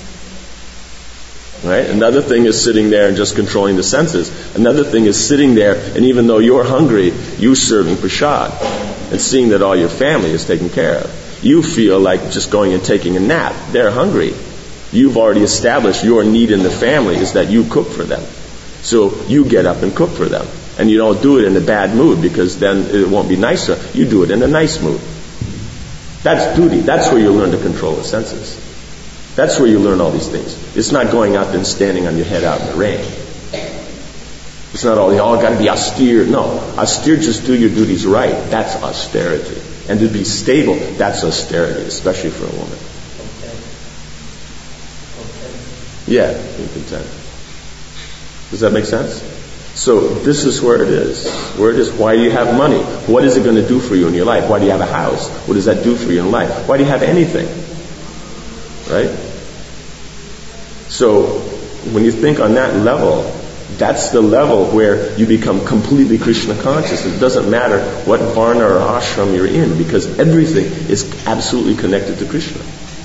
Right? Another thing is sitting there and just controlling the senses. Another thing is sitting there and even though you're hungry, you serving prasad and seeing that all your family is taken care of. You feel like just going and taking a nap. They're hungry. You've already established your need in the family is that you cook for them. So you get up and cook for them. And you don't do it in a bad mood because then it won't be nicer. You do it in a nice mood. That's duty. That's where you learn to control the senses. That's where you learn all these things. It's not going out and standing on your head out in the rain. It's not all, oh, got to be austere. No. Austere, just do your duties right. That's austerity. And to be stable, that's austerity, especially for a woman. Yeah, be content. Does that make sense? So this is where it is. Where it is. Why do you have money? What is it going to do for you in your life? Why do you have a house? What does that do for you in life? Why do you have anything? Right? So when you think on that level, that's the level where you become completely Krishna conscious. It doesn't matter what varna or ashram you're in because everything is absolutely connected to Krishna.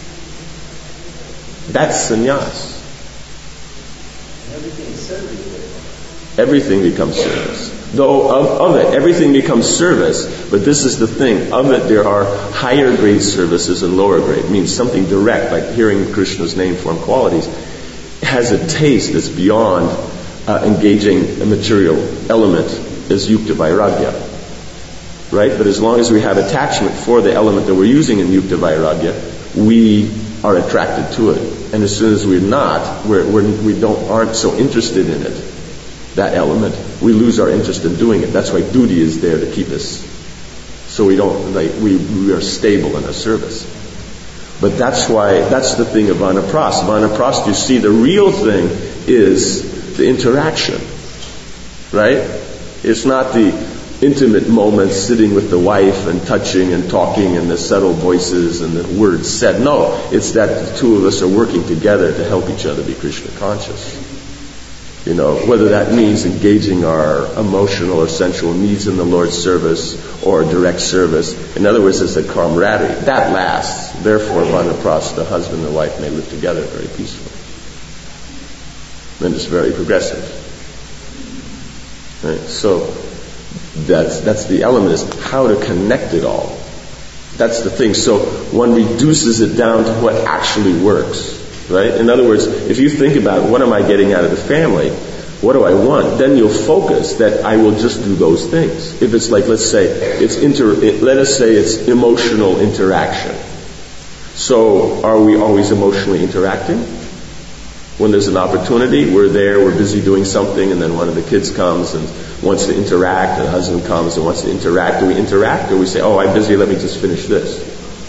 That's sannyas. Everything is service. Everything becomes service. Though of, of it, everything becomes service, but this is the thing. Of it, there are higher grade services and lower grade. It means something direct, like hearing Krishna's name, form, qualities, has a taste that's beyond uh, engaging a material element as yukta vairagya. Right? But as long as we have attachment for the element that we're using in yukta vairagya, we are attracted to it. And as soon as we're not, we're, we're, we don't aren't so interested in it, that element, we lose our interest in doing it. That's why duty is there to keep us, so we don't like we, we are stable in our service. But that's why that's the thing of vanaprastha. Vanaprastha, you see, the real thing is the interaction, right? It's not the intimate moments sitting with the wife and touching and talking and the subtle voices and the words said. No, it's that the two of us are working together to help each other be Krishna conscious. You know, whether that means engaging our emotional or sensual needs in the Lord's service or direct service. In other words, it's a camaraderie. That lasts. Therefore, Vanaprastha, the husband and wife may live together very peacefully. And it's very progressive. Right? So, that's, that's the element, is how to connect it all. That's the thing. So, one reduces it down to what actually works. Right? In other words, if you think about what am I getting out of the family, what do I want, then you'll focus that I will just do those things. If it's like, let's say, it's inter, it, let us say it's emotional interaction. So, are we always emotionally interacting? When there's an opportunity, we're there, we're busy doing something, and then one of the kids comes and wants to interact, and the husband comes and wants to interact. Do we interact, or we say, oh, I'm busy, let me just finish this?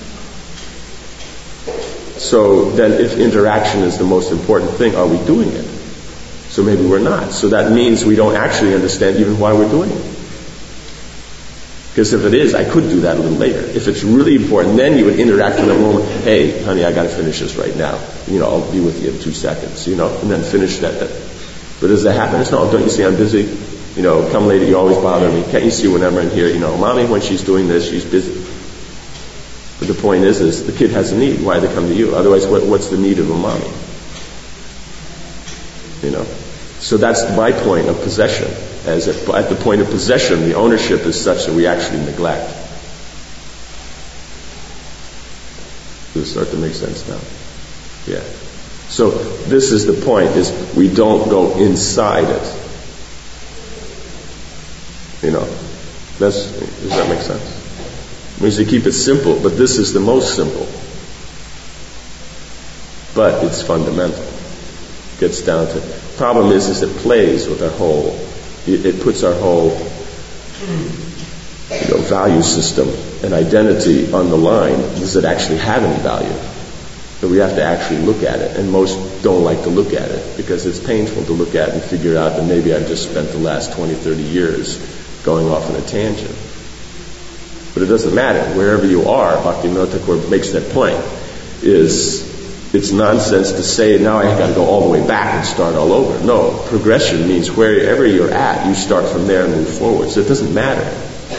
So then if interaction is the most important thing, are we doing it? So maybe we're not. So that means we don't actually understand even why we're doing it. Because if it is, I could do that a little later. If it's really important, then you would interact in that moment. Hey, honey, I got to finish this right now. You know, I'll be with you in two seconds. You know, and then finish that. But does that happen? It's not, don't you see I'm busy? You know, come later, you always bother me. Can't you see whenever I'm here? You know, mommy, when she's doing this, she's busy. But the point is, is the kid has a need. Why they come to you? Otherwise, what, what's the need of a mommy? You know. So that's my point of possession. As if, at the point of possession, the ownership is such that we actually neglect. Does it start to make sense now? Yeah. So this is the point: is we don't go inside it. You know. That's, does that make sense? It means to keep it simple, but this is the most simple. But it's fundamental. It gets down to, problem is, is it plays with our whole, it, it puts our whole, you know, value system and identity on the line. Does it actually have any value? So we have to actually look at it, and most don't like to look at it because it's painful to look at and figure out that maybe I've just spent the last twenty, thirty years going off on a tangent. But it doesn't matter. Wherever you are, Bhaktivinoda Thakur makes that point, is it's nonsense to say, now I've got to go all the way back and start all over. No, progression means wherever you're at, you start from there and move forward. So it doesn't matter.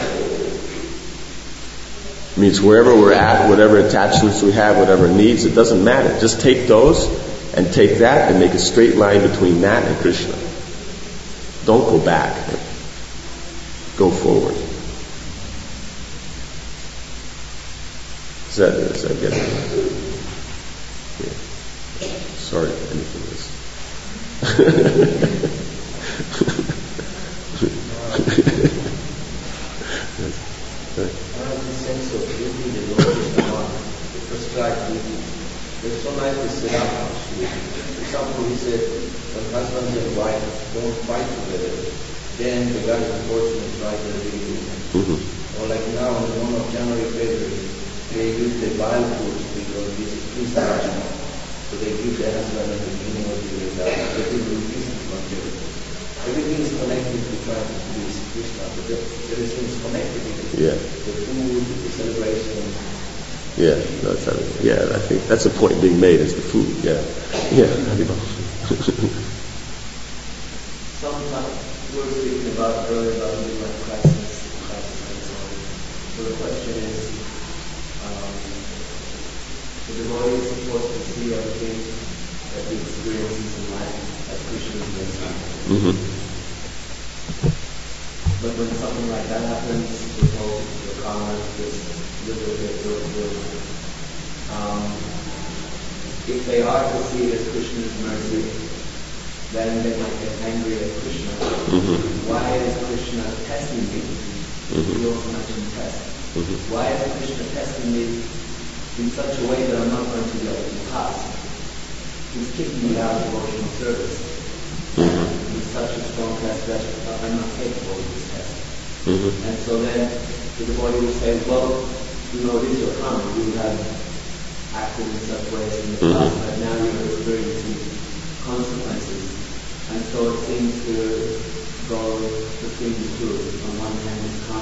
It means wherever we're at, whatever attachments we have, whatever needs, it doesn't matter. Just take those and take that and make a straight line between that and Krishna. Don't go back. Go forward. Is that, is that getting it? Yeah. Sorry if anything is. The sense of beauty the Lord is the one to prescribe beauty. It's so nicely set up actually. For example, he said, when husband and wife don't fight together, then the God of fortune is right at the beginning. Mm-hmm. Or like now in the month of January, February, they use the vile foods because this is feast time. So they give the husband at the beginning of the year that they give the feast material. Everything is connected to try to please Krishna, but everything is connected with it. Yeah. The food, the celebration. Yeah, no, that's how, yeah, I think that's a point being made, is the food. Yeah. Yeah. Sometimes we were speaking about earlier about midlife crisis, crisis and so on. So the question is, um, the devotee is supposed to see everything that he experiences in life as Krishna is. Mm-hmm. But when something like that happens, we're told the karma just live with it, live with it. Um, if they are to see it as Krishna's mercy, then they might get angry at Krishna. Mm-hmm. Why is Krishna testing me? Mm-hmm. You also mentioned test. Mm-hmm. Why is Krishna testing me in such a way that I'm not going to be able to pass? He's kicking me out of devotional service. Mm-hmm. He's such a strong test that I'm not capable of this test. Mm-hmm. And so then the devotee will say, well, you know, it is your karma. You have acted in such ways in the past, mm-hmm. but now you're experiencing consequences. And so it seems to go between the two. On one hand, it's karma.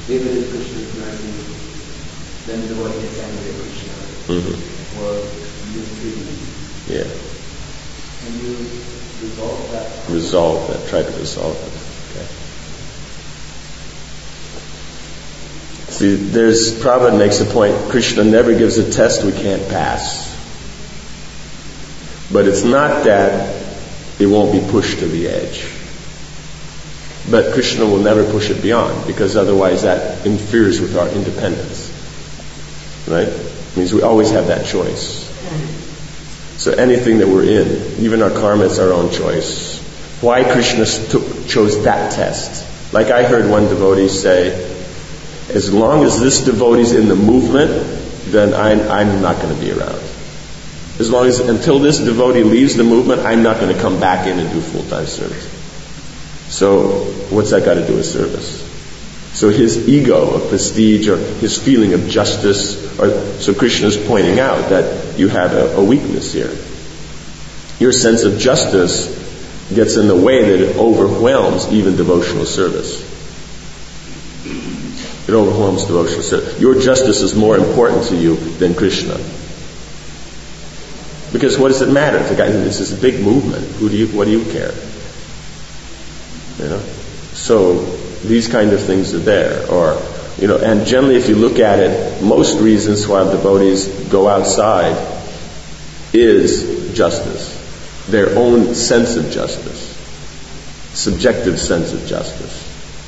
if it is Krishna's mercy, then the devotee gets angry at Krishna Mm-hmm. for mistreating. Yeah. Can you resolve that? Resolve that. Try to resolve it. Okay. See, there's Prabhupada makes a point. Krishna never gives a test we can't pass. But it's not that it won't be pushed to the edge. But Krishna will never push it beyond, because otherwise that interferes with our independence. Right? It means we always have that choice. So anything that we're in, even our karma, is our own choice. Why Krishna took, chose that test? Like I heard one devotee say, as long as this devotee's in the movement, then I'm, I'm not going to be around. As long as, until this devotee leaves the movement, I'm not going to come back in and do full-time service. So, what's that got to do with service? So his ego of prestige or his feeling of justice, or so Krishna's pointing out that you have a, a weakness here. Your sense of justice gets in the way that it overwhelms even devotional service. It overwhelms devotional service. Your justice is more important to you than Krishna. Because what does it matter? If the guy, this is a big movement. Who do you? What do you care? You know. So these kind of things are there, or you know. And generally, if you look at it, most reasons why devotees go outside is justice, their own sense of justice, subjective sense of justice.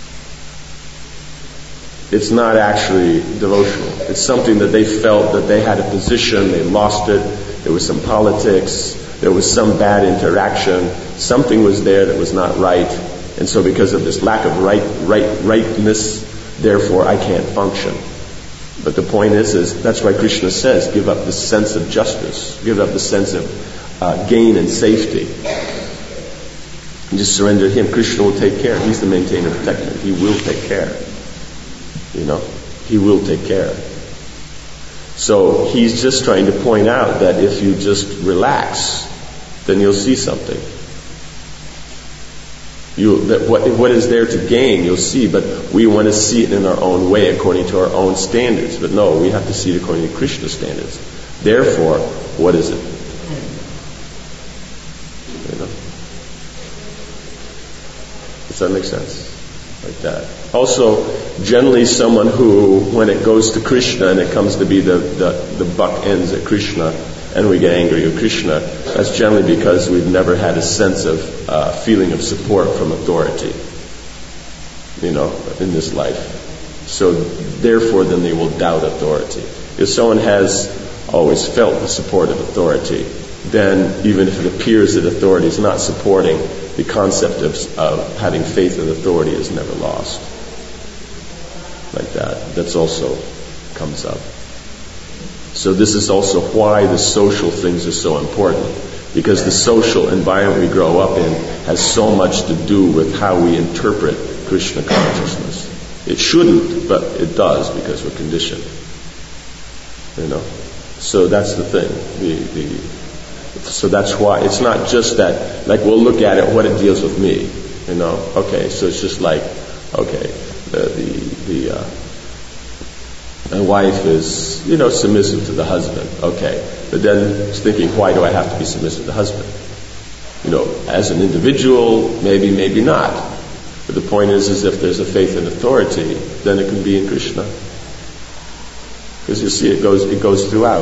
It's not actually devotional. It's something that they felt that they had a position, they lost it. There was some politics, there was some bad interaction, something was there that was not right, and so because of this lack of right, right, rightness, therefore I can't function. But the point is, is that's why Krishna says, give up the sense of justice, give up the sense of uh, gain and safety, and just surrender to Him. Krishna will take care. He's the maintainer, protector. He will take care. You know, He will take care. So he's just trying to point out that if you just relax, then you'll see something. You, that what, what is there to gain, you'll see, but we want to see it in our own way, according to our own standards. But no, we have to see it according to Krishna's standards. Therefore, what is it? You know? Does that make sense? Like that. Also, generally someone who, when it goes to Krishna and it comes to be the, the, the buck ends at Krishna and we get angry at Krishna, that's generally because we've never had a sense of uh, feeling of support from authority, you know, in this life. So therefore then they will doubt authority. If someone has always felt the support of authority, then even if it appears that authority is not supporting, the concept of, of having faith in authority is never lost. Like that. That's also comes up. So this is also why the social things are so important. Because the social environment we grow up in has so much to do with how we interpret Krishna consciousness. It shouldn't, but it does because we're conditioned. You know? So that's the thing. The, the, so that's why it's not just that, like we'll look at it, what it deals with me. You know? Okay, so it's just like, okay, the, the, the uh, my wife is, you know, submissive to the husband. Okay. But then it's thinking, why do I have to be submissive to the husband? You know, as an individual, maybe, maybe not. But the point is, is if there's a faith in authority, then it can be in Krishna. Because you see, it goes, it goes throughout.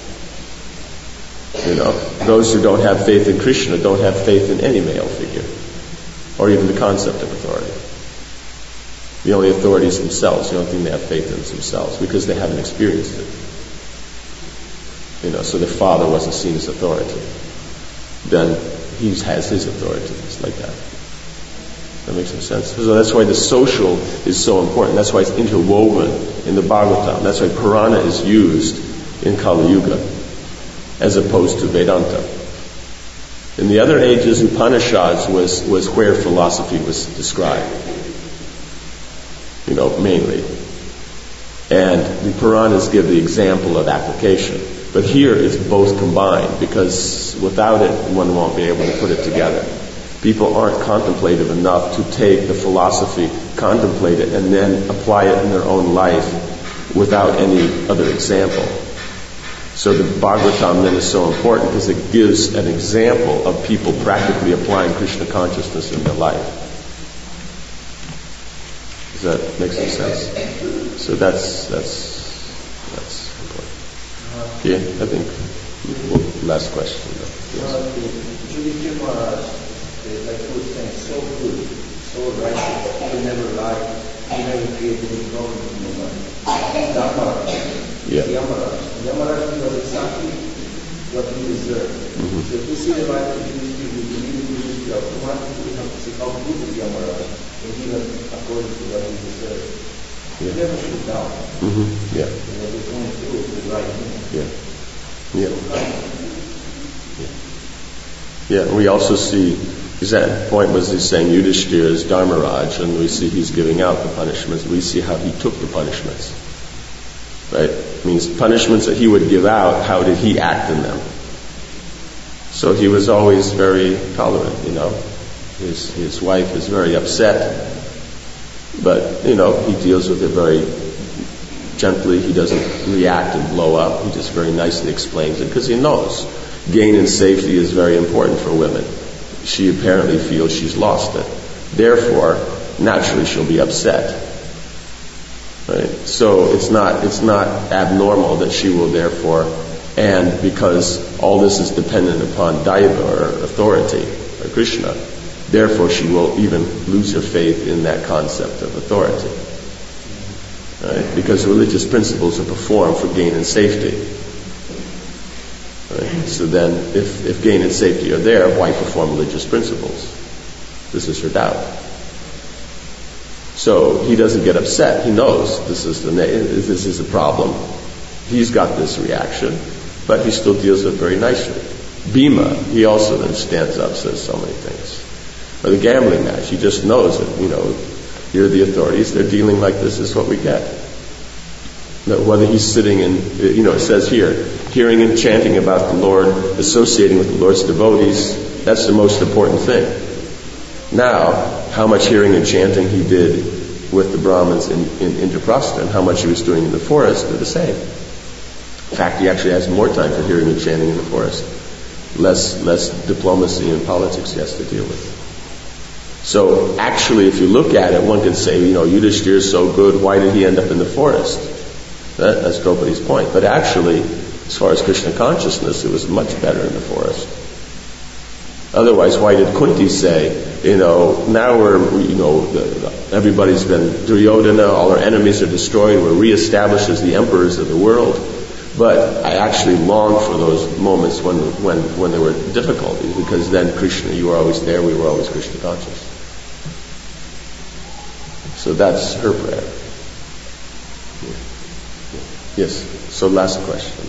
You know, those who don't have faith in Krishna don't have faith in any male figure, or even the concept of authority. The only authority is themselves. The only thing they have faith in is themselves, because they haven't experienced it. You know, so their father wasn't seen as authority. Then he has his authority. It's like that. That makes some sense. So that's why the social is so important. That's why it's interwoven in the Bhagavatam. That's why Purana is used in Kali Yuga, as opposed to Vedanta. In the other ages, Upanishads was, was where philosophy was described. You know, mainly. And the Puranas give the example of application. But here it's both combined, because without it, one won't be able to put it together. People aren't contemplative enough to take the philosophy contemplate it and then apply it in their own life without any other example. So the Bhagavatam then is so important because it gives an example of people practically applying Krishna consciousness in their life. Does that make some sense? So that's that's that's important. Yeah, I think well, last question. Yes. Yudhishthira Maharaj, like you were saying, so good, so righteous, he never lied, he never created any problem in nobody. Dhammaraj, Yeah. Yamaraj. Yamaraj was exactly what he deserved. Mm-hmm. So if you see the life of Yudhishthira, you believe in Yudhishthira, automatically you have to see how good is Yamaraj, and even according to what he deserved. Yeah. You never should doubt. Mm-hmm. Yeah. And what he's going through is the right thing. Yeah. Yeah. Yeah. We also see, that point was he's saying Yudhishthira is Dharmaraj, and we see he's giving out the punishments. We see how he took the punishments. Right? It means punishments that he would give out, how did he act in them? So he was always very tolerant, you know. His his wife is very upset, but, you know, he deals with it very gently. He doesn't react and blow up. He just very nicely explains it because he knows gain and safety is very important for women. She apparently feels she's lost it. Therefore, naturally she'll be upset. Right? So it's not it's not abnormal that she will therefore, and because all this is dependent upon Daiva or authority or Krishna, therefore she will even lose her faith in that concept of authority. Right? Because religious principles are performed for gain and safety. Right? So then, if, if gain and safety are there, why perform religious principles? This is her doubt. So he doesn't get upset. He knows this is the this is a problem. He's got this reaction, but he still deals with it very nicely. Bhima, he also then stands up, says so many things. Or the gambling match, he just knows that, you know, here are the authorities, they're dealing like this, is what we get. That whether he's sitting in, you know, it says here, hearing and chanting about the Lord, associating with the Lord's devotees, that's the most important thing. Now, how much hearing and chanting he did with the Brahmins in, in Indraprastha and how much he was doing in the forest are the same. In fact, he actually has more time for hearing and chanting in the forest. Less, less diplomacy and politics he has to deal with. So actually, if you look at it, one could say, you know, Yudhishthira is so good, why did he end up in the forest? That, that's Draupadi's point. But actually, as far as Krishna consciousness, it was much better in the forest. Otherwise, why did Kunti say, you know, now we're, you know, the, the, everybody's been Duryodhana, all our enemies are destroyed, we're reestablished as the emperors of the world. But I actually long for those moments when, when, when there were difficulties, because then Krishna, you were always there, we were always Krishna conscious. So that's her prayer. Yes. So last question.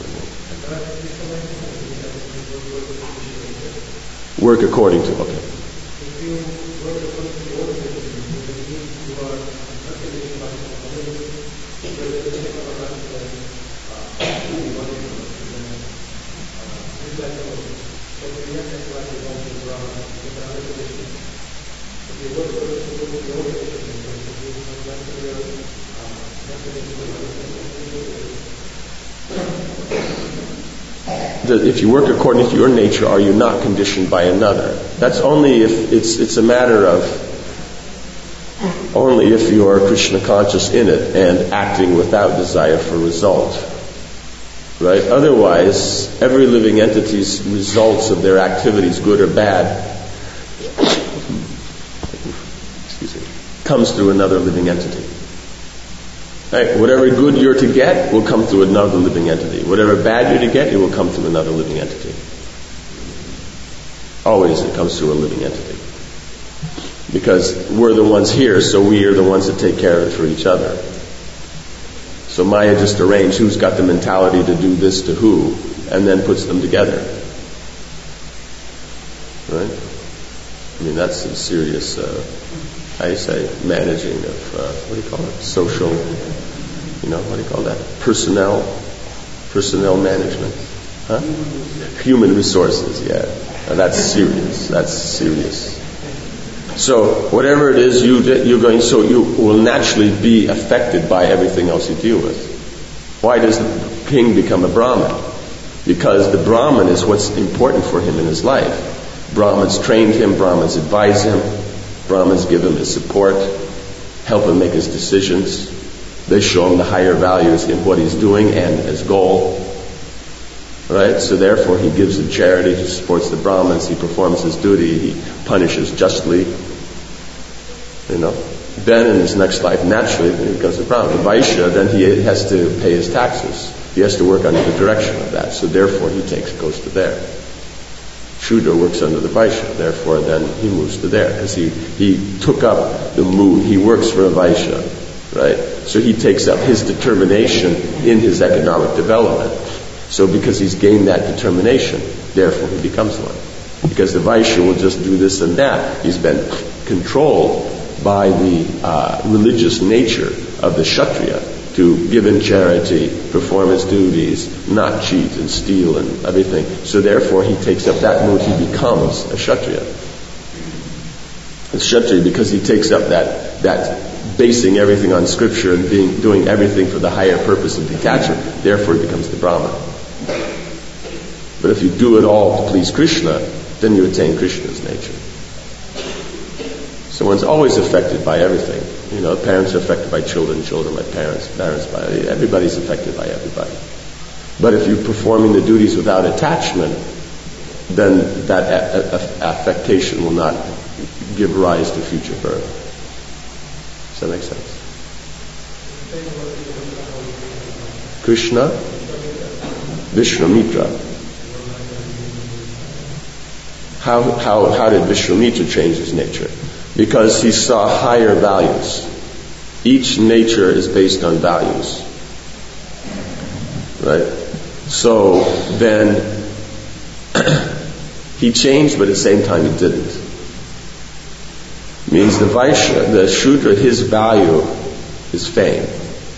Work according to, okay. If you work according to your nature, are you not conditioned by another? That's only if it's it's a matter of only if you are Krishna conscious in it and acting without desire for result. Right? Otherwise, every living entity's results of their activities, good or bad, excuse me, comes through another living entity. Right? Whatever good you're to get will come through another living entity. Whatever bad you're to get, it will come through another living entity. Always it comes through a living entity. Because we're the ones here, so we are the ones that take care of it for each other. So Maya just arranged who's got the mentality to do this to who, and then puts them together. Right? I mean, that's a serious, uh, how do you say, managing of, uh, what do you call it? Social, you know, what do you call that? Personnel, personnel management. Huh? Human resources, yeah. Now that's serious. That's serious. So whatever it is you, you're going, so you will naturally be affected by everything else you deal with. Why does the king become a Brahmin? Because the Brahmin is what's important for him in his life. Brahmins trained him, Brahmins advise him, Brahmins give him his support, help him make his decisions. They show him the higher values in what he's doing and his goal. Right? So therefore he gives in charity, he supports the Brahmins, he performs his duty, he punishes justly. You know. Then in his next life, naturally, he becomes a Brahmin. The Vaishya, then he has to pay his taxes. He has to work under the direction of that. So therefore he takes goes to there. Shudra works under the Vaishya, therefore then he moves to there. Because he, he took up the move, he works for a Vaishya. Right? So he takes up his determination in his economic development. So because he's gained that determination, therefore he becomes one. Because the Vaishya will just do this and that. He's been controlled by the uh, religious nature of the Kshatriya to give in charity, perform his duties, not cheat and steal and everything. So therefore he takes up that mood, he becomes a Kshatriya. A Kshatriya because he takes up that that basing everything on scripture and being doing everything for the higher purpose of detachment, therefore he becomes the Brahman. But if you do it all to please Krishna, then you attain Krishna's nature. So one's always affected by everything. You know, parents are affected by children, children by parents, parents by... Everybody's affected by everybody. But if you're performing the duties without attachment, then that a- a- affectation will not give rise to future birth. Does that make sense? Krishna, Vishwamitra. How, how, how did Vishwamitra change his nature? Because he saw higher values. Each nature is based on values. Right? So then he changed, but at the same time he didn't. Means the Vaishya, the Shudra, his value is fame.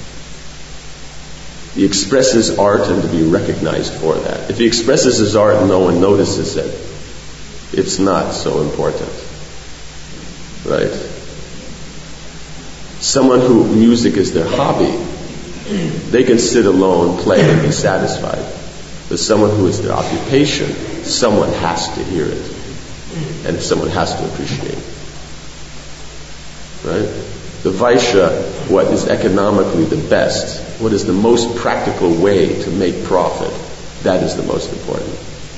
He expresses art and to be recognized for that. If he expresses his art and no one notices it, it's not so important. Right? Someone who music is their hobby, they can sit alone, play, and be satisfied. But someone who is their occupation, someone has to hear it. And someone has to appreciate it. Right? The Vaishya, what is economically the best, what is the most practical way to make profit, that is the most important.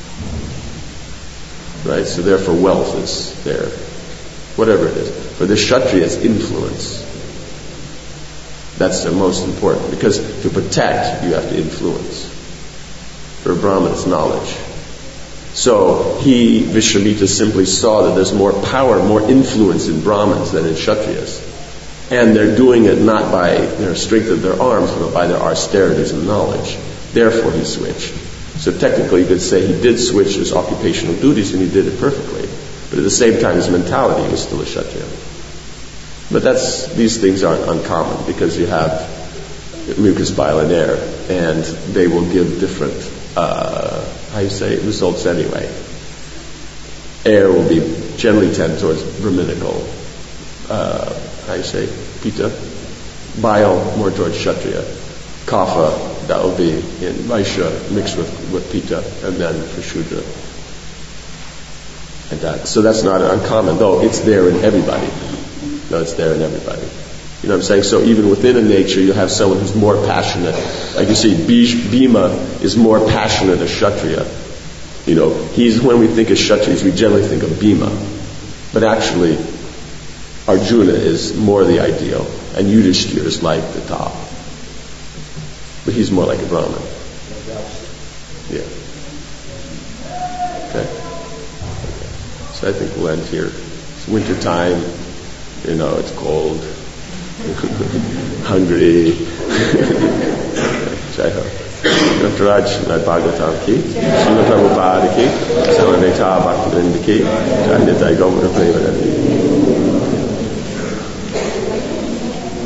Right? So therefore wealth is there. Whatever it is. For the Kshatriya, it's influence. That's the most important. Because to protect, you have to influence. For a Brahmin, it's knowledge. So he, Vishwamitra, simply saw that there's more power, more influence in Brahmins than in Kshatriyas. And they're doing it not by their strength of their arms, but by their austerities and knowledge. Therefore he switched. So technically you could say he did switch his occupational duties and he did it perfectly. But at the same time his mentality was still a Kshatriya. But that's, these things aren't uncommon because you have mucus, bile, and air, and they will give different, uh, how you say, results anyway. Air will be generally tend towards Brahminical, uh, how you say, Pitta. Bile more towards Kshatriya. Kapha, that will be in Vaishya mixed with, with Pitta, and then for Shudra. And that. So that's not uncommon, though it's there in everybody. No, it's there in everybody. You know what I'm saying? So even within a nature, you have someone who's more passionate. Like you see, Bhima is more passionate as Kshatriya. You know, he's, when we think of Kshatriyas, we generally think of Bhima. But actually, Arjuna is more the ideal, and Yudhishthira is like the top. But he's more like a Brahmin. Yeah. Okay. Okay. So I think we'll end here. It's winter time. You know, it's cold. Hungry. Jai Ho. Dr. Srimad Bhagavatam ki, Srimad Prabhupada ki, Samaneta Bhaktivinoda ki, Jai Nitai Gaura Premanandi.